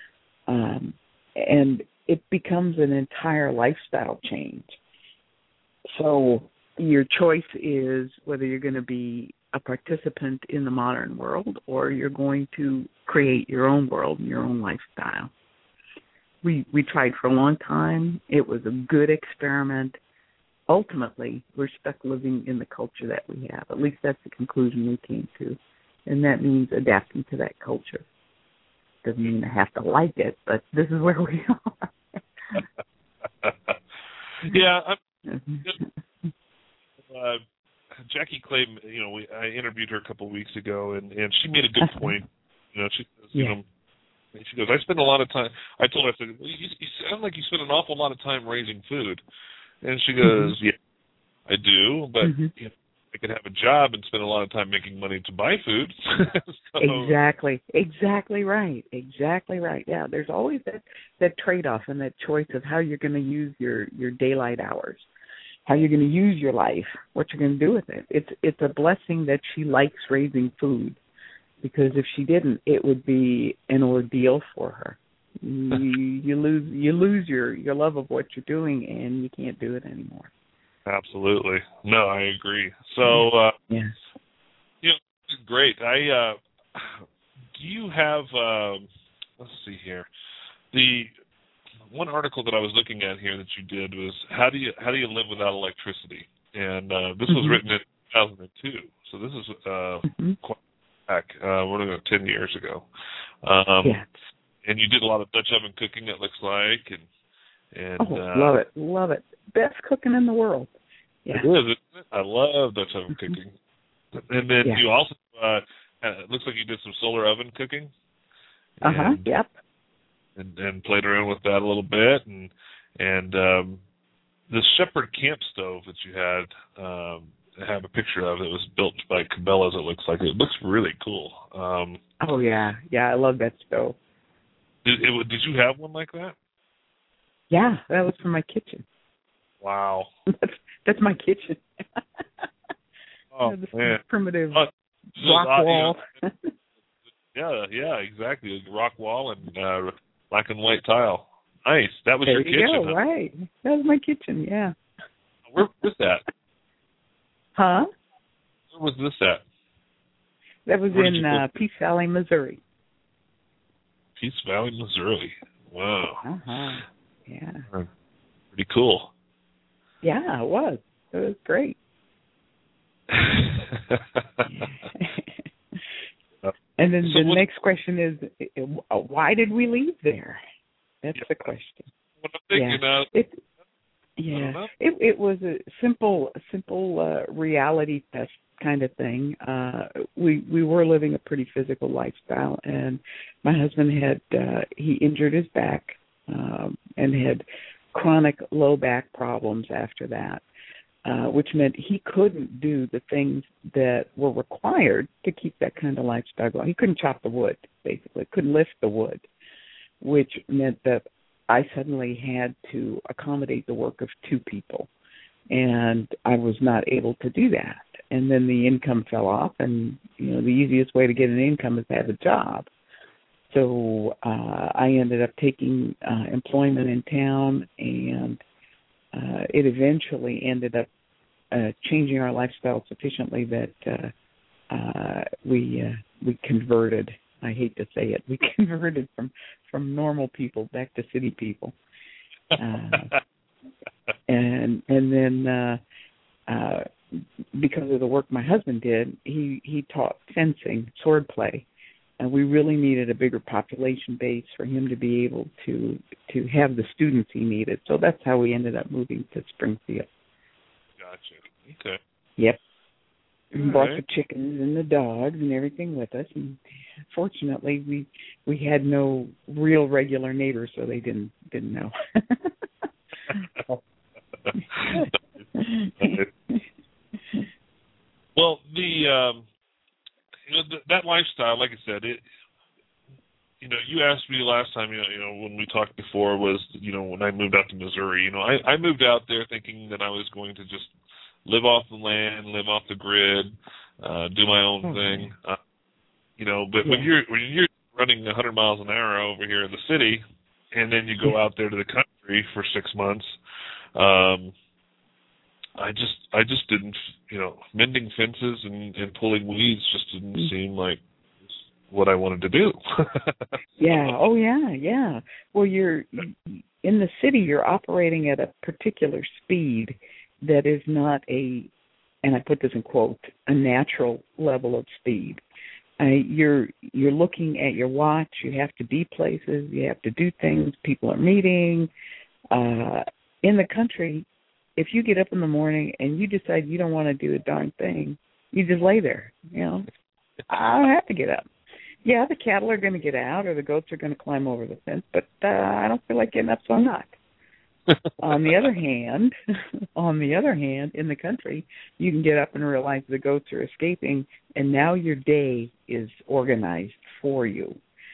And it becomes an entire lifestyle change. So your choice is whether you're going to be a participant in the modern world or you're going to create your own world and your own lifestyle. We tried for a long time. It was a good experiment. Ultimately, we're stuck living in the culture that we have. At least that's the conclusion we came to. And that means adapting to that culture. Doesn't mean I have to like it, but this is where we are. Yeah. Jackie Clay, I interviewed her a couple of weeks ago, and she made a good point. She says, she goes, I spend a lot of time. I told her, I said, well, you sound like you spend an awful lot of time raising food. And she goes, yeah, I do, but I could have a job and spend a lot of time making money to buy food. Exactly right. Yeah, there's always that trade-off and that choice of how you're going to use your daylight hours, how you're going to use your life, what you're going to do with it. It's a blessing that she likes raising food, because if she didn't, it would be an ordeal for her. You lose your love of what you're doing, and you can't do it anymore. Absolutely. No, I agree. So, yes. Great. Do you have, let's see here, the one article that I was looking at here that you did was how do you live without electricity? And this was written in 2002. So this is quite back, we're looking at 10 years ago. And you did a lot of Dutch oven cooking, it looks like, and love it. Best cooking in the world. Yeah. It is, isn't it? I love Dutch oven cooking. And then you also, it looks like you did some solar oven cooking. Yep. And played around with that a little bit, and the Shepherd camp stove that you had, I have a picture of it. It was built by Cabela's, it looks like. It looks really cool. Oh, yeah. Yeah, I love that stove. Did you have one like that? Yeah, that was for my kitchen. Wow. That's my kitchen. Oh, man. Primitive rock wall. Yeah, exactly. Rock wall and black and white tile. Nice. That was your kitchen. There you go, huh? right. That was my kitchen, yeah. Where was that? Huh? Where was this at? That was in Peace Valley, Missouri. Peace Valley, Missouri. Wow. Uh-huh. Yeah. Pretty cool. Yeah, it was. It was great. And then the next question is, why did we leave there? That's the question. What I'm thinking it was a simple reality test kind of thing. We were living a pretty physical lifestyle, and my husband had he injured his back and had chronic low back problems after that. Which meant he couldn't do the things that were required to keep that kind of lifestyle going. He couldn't chop the wood, basically, couldn't lift the wood, which meant that I suddenly had to accommodate the work of two people, and I was not able to do that. And then the income fell off, and the easiest way to get an income is to have a job. So I ended up taking employment in town, and it eventually ended up changing our lifestyle sufficiently that we converted. I hate to say it. We converted from normal people back to city people, and then because of the work my husband did, he taught fencing, swordplay, and we really needed a bigger population base for him to be able to have the students he needed. So that's how we ended up moving to Springfield. Gotcha. Okay. Yep. We brought the chickens and the dogs and everything with us, and fortunately we had no real regular neighbors, so they didn't know. Well, that lifestyle, like I said, you asked me last time, when we talked before, was, when I moved out to Missouri, I moved out there thinking that I was going to just live off the land, live off the grid, do my own thing, but when you're running 100 miles an hour over here in the city, and then you go out there to the country for 6 months, I just didn't, mending fences and pulling weeds just didn't seem like what I wanted to do. Yeah. Oh, yeah. Well, you're in the city. You're operating at a particular speed that is not and I put this in quote, a natural level of speed. You're looking at your watch. You have to be places. You have to do things. People are meeting. In the country, if you get up in the morning and you decide you don't want to do a darn thing, you just lay there. I don't have to get up. Yeah, the cattle are going to get out or the goats are going to climb over the fence, but I don't feel like getting up, so I'm not. On the other hand, in the country, you can get up and realize the goats are escaping, and now your day is organized for you.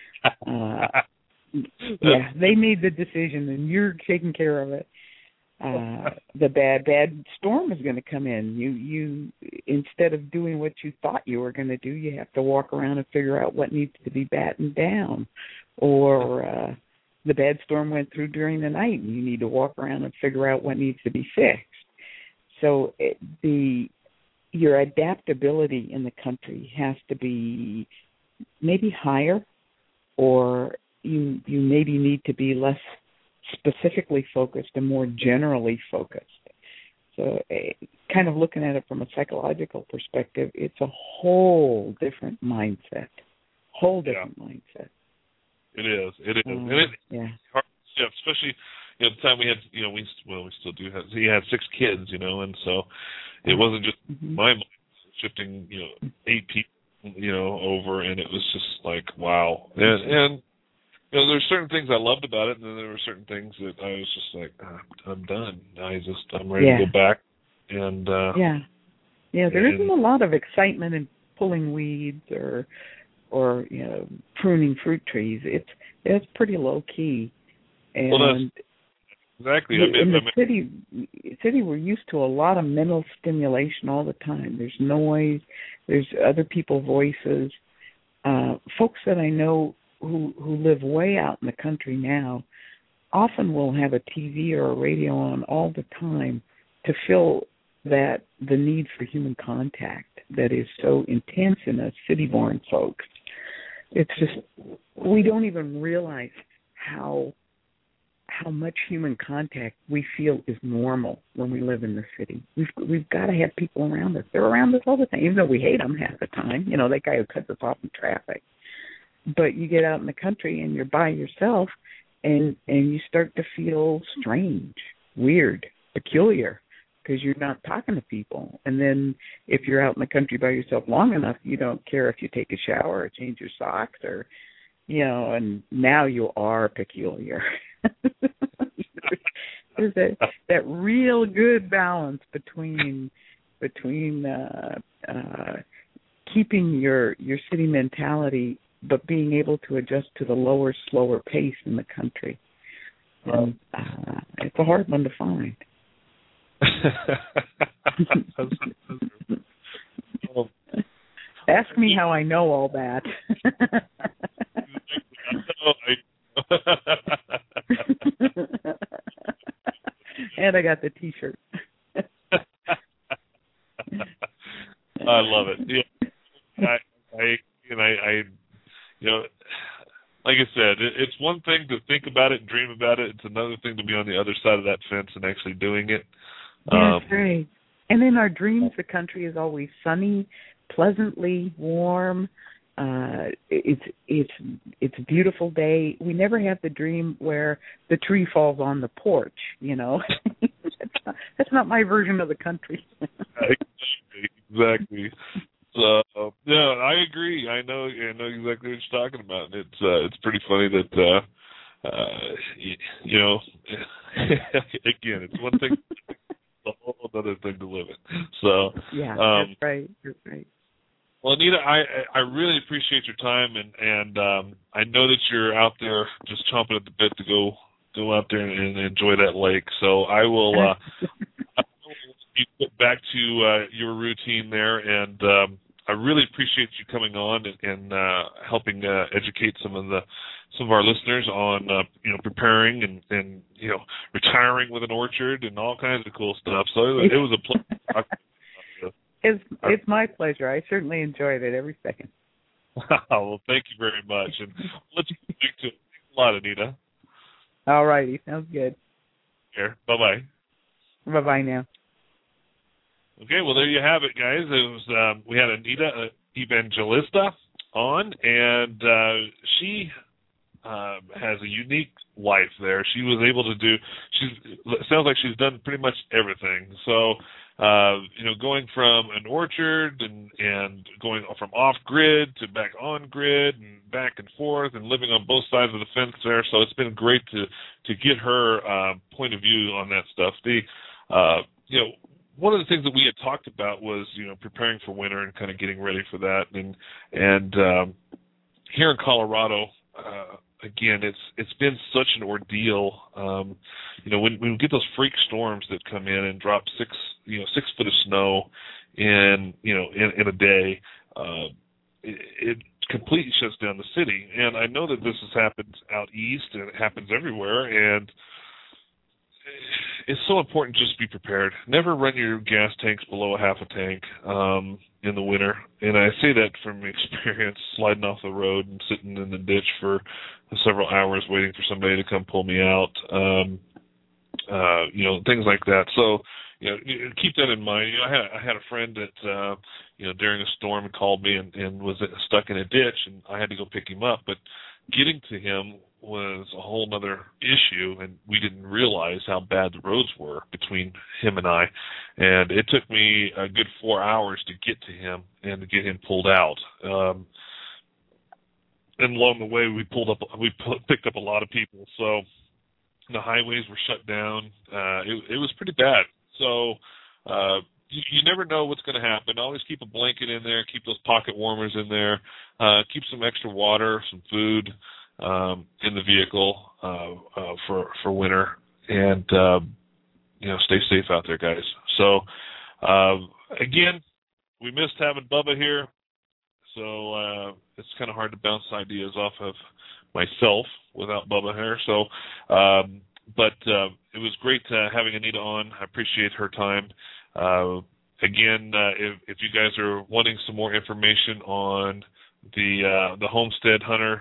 Yeah, they made the decision, and you're taking care of it. The bad storm is going to come in. You instead of doing what you thought you were going to do, you have to walk around and figure out what needs to be battened down, or the bad storm went through during the night, and you need to walk around and figure out what needs to be fixed. So your adaptability in the country has to be maybe higher, or you maybe need to be less specifically focused and more generally focused. So kind of looking at it from a psychological perspective, it's a whole different mindset. Mindset. It is. Yeah. Especially at the time we had, we still do have. He had 6 kids, and so it wasn't just my mind shifting, 8 people, over, and it was just like wow. And there's certain things I loved about it, and then there were certain things that I was just like, I'm done. I'm ready to go back. And there isn't a lot of excitement in pulling weeds or pruning fruit trees. It's pretty low key. And exactly. In the city, we're used to a lot of mental stimulation all the time. There's noise. There's other people's voices. Folks that I know who live way out in the country now often will have a TV or a radio on all the time to fill the need for human contact that is so intense in us city-born folks. It's just, we don't even realize how much human contact we feel is normal when we live in the city. We've got to have people around us. They're around us all the time, even though we hate them half the time. That guy who cuts us off in traffic. But you get out in the country and you're by yourself, and you start to feel strange, weird, peculiar, because you're not talking to people. And then if you're out in the country by yourself long enough, you don't care if you take a shower or change your socks or, and now you are peculiar. There's that real good balance between keeping your city mentality, but being able to adjust to the lower, slower pace in the country. And it's a hard one to find. Ask me how I know all that. And I got the T-shirt. I love it. Yeah, I like I said, it's one thing to think about it and dream about it. It's another thing to be on the other side of that fence and actually doing it. That's right. And in our dreams, the country is always sunny, pleasantly warm. It's a beautiful day. We never have the dream where the tree falls on the porch. That's not my version of the country. Exactly. So I agree. I know exactly what you're talking about. It's pretty funny that again, it's one thing, a whole other thing to live in. So that's right. You're right. Well, Anita, I really appreciate your time, and I know that you're out there just chomping at the bit to go out there and enjoy that lake. So I will get back to your routine there, and I really appreciate you coming on and helping educate some of our listeners on preparing and retiring with an orchard and all kinds of cool stuff. So it was a pleasure. It's my pleasure. I certainly enjoyed it every second. Well, thank you very much. And let's get to it. Thanks a lot, Anita. All righty. Sounds good. Here. Bye-bye. Bye-bye now. Okay, well, there you have it, guys. It was we had Anita Evangelista on, and she has a unique life there. She was able to do, sounds like she's done pretty much everything. So, going from an orchard and going from off-grid to back on-grid and back and forth and living on both sides of the fence there. So it's been great to get her point of view on that stuff. One of the things that we had talked about was, preparing for winter and kind of getting ready for that. And here in Colorado, again, it's been such an ordeal. When we get those freak storms that come in and drop 6 foot of snow in a day, it completely shuts down the city. And I know that this has happened out east and it happens everywhere. And it's so important just to be prepared. Never run your gas tanks below a half a tank in the winter. And I say that from experience, sliding off the road and sitting in the ditch for several hours waiting for somebody to come pull me out, things like that. So, keep that in mind. I had a friend that, during a storm called me and was stuck in a ditch, and I had to go pick him up. But getting to him was a whole other issue, and we didn't realize how bad the roads were between him and I. And it took me a good 4 hours to get to him and to get him pulled out. and along the way we picked up a lot of people. So the highways were shut down. It was pretty bad. So you never know what's going to happen. Always keep a blanket in there, keep those pocket warmers in there, keep some extra water, some food in the vehicle for winter, and stay safe out there, guys. So again, we missed having Bubba here, so it's kind of hard to bounce ideas off of myself without Bubba here. So, but it was great having Anita on. I appreciate her time. Again, if you guys are wanting some more information on the Homestead Hunter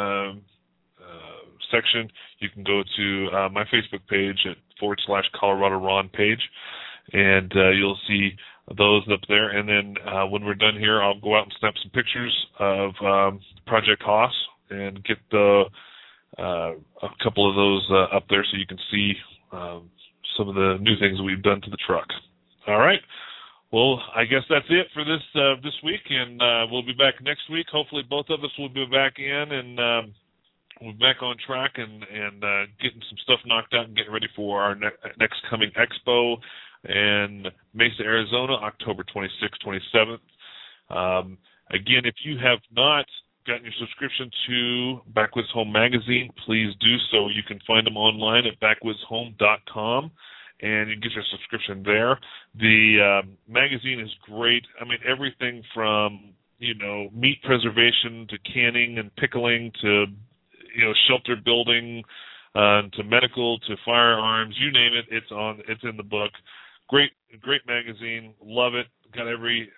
section, you can go to my Facebook page at /Colorado Ron page, and you'll see those up there. And then when we're done here, I'll go out and snap some pictures of Project Haas and get a couple of those up there so you can see some of the new things we've done to the truck. All right. Well, I guess that's it for this week, and we'll be back next week. Hopefully both of us will be back in, and we'll be back on track and getting some stuff knocked out and getting ready for our next coming expo in Mesa, Arizona, October 26th, 27th. Again, if you have not gotten your subscription to Backwoods Home Magazine, please do so. You can find them online at backwoodshome.com. and you can get your subscription there. The magazine is great. I mean, everything from, meat preservation to canning and pickling to, shelter building, to medical, to firearms, you name it, it's in the book. Great magazine. Love it. Got every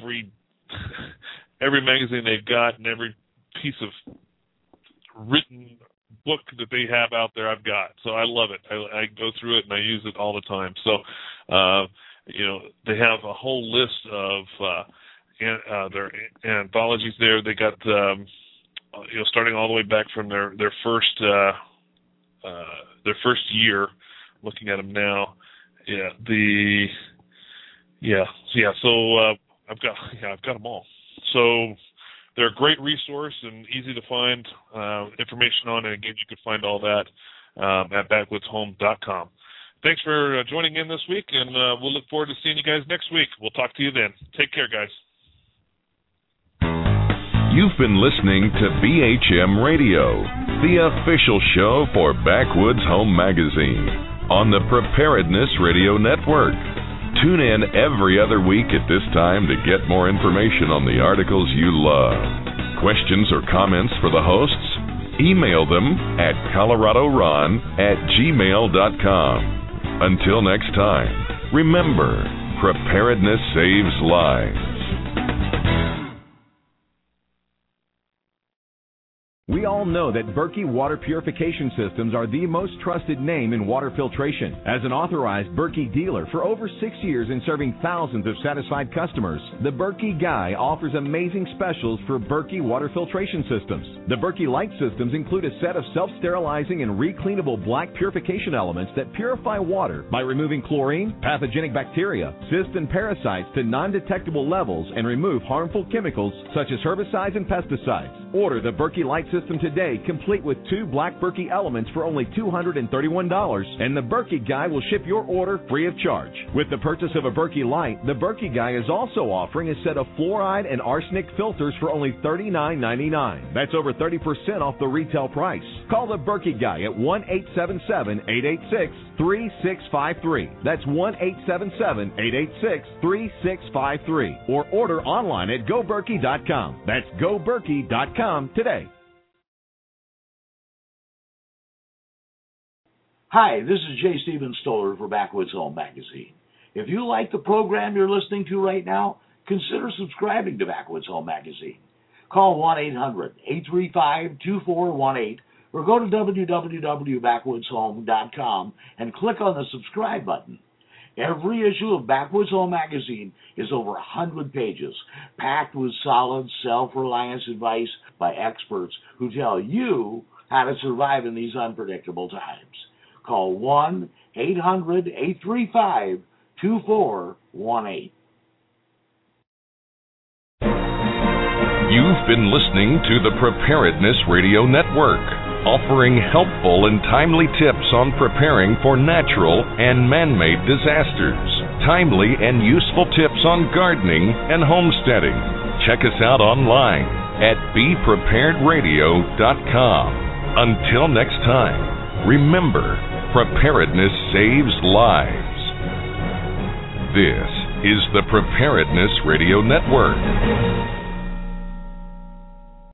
magazine they've got and every piece of written book that they have out there I've got. So I love it. I go through it and I use it all the time. So they have a whole list of their anthologies there. They got starting all the way back from their first year. Looking at them now, So I've got them all. So they're a great resource and easy to find information on. And again, you can find all that at backwoodshome.com. Thanks for joining in this week, and we'll look forward to seeing you guys next week. We'll talk to you then. Take care, guys. You've been listening to BHM Radio, the official show for Backwoods Home Magazine on the Preparedness Radio Network. Tune in every other week at this time to get more information on the articles you love. Questions or comments for the hosts? Email them at coloradoron@gmail.com. Until next time, remember, preparedness saves lives. We all know that Berkey Water Purification Systems are the most trusted name in water filtration. As an authorized Berkey dealer for over 6 years and serving thousands of satisfied customers, the Berkey Guy offers amazing specials for Berkey water filtration systems. The Berkey Light systems include a set of self-sterilizing and recleanable black purification elements that purify water by removing chlorine, pathogenic bacteria, cysts, and parasites to non-detectable levels and remove harmful chemicals such as herbicides and pesticides. Order the Berkey Light system today, complete with 2 black Berkey elements for only $231, and the Berkey Guy will ship your order free of charge. With the purchase of a Berkey Light, the Berkey Guy is also offering a set of fluoride and arsenic filters for only $39.99. That's over 30% off the retail price. Call the Berkey Guy at 1-877-886-3653. That's 1-877-886-3653. Or order online at GoBerkey.com. That's GoBerkey.com today. Hi, this is J. Stephen Stoller for Backwoods Home Magazine. If you like the program you're listening to right now, consider subscribing to Backwoods Home Magazine. Call 1-800-835-2418 or go to www.backwoodshome.com and click on the subscribe button. Every issue of Backwoods Home Magazine is over 100 pages, packed with solid self-reliance advice by experts who tell you how to survive in these unpredictable times. Call 1-800-835-2418. You've been listening to the Preparedness Radio Network, offering helpful and timely tips on preparing for natural and man-made disasters. Timely and useful tips on gardening and homesteading. Check us out online at BePreparedRadio.com. Until next time, remember, preparedness saves lives. This is the Preparedness Radio Network.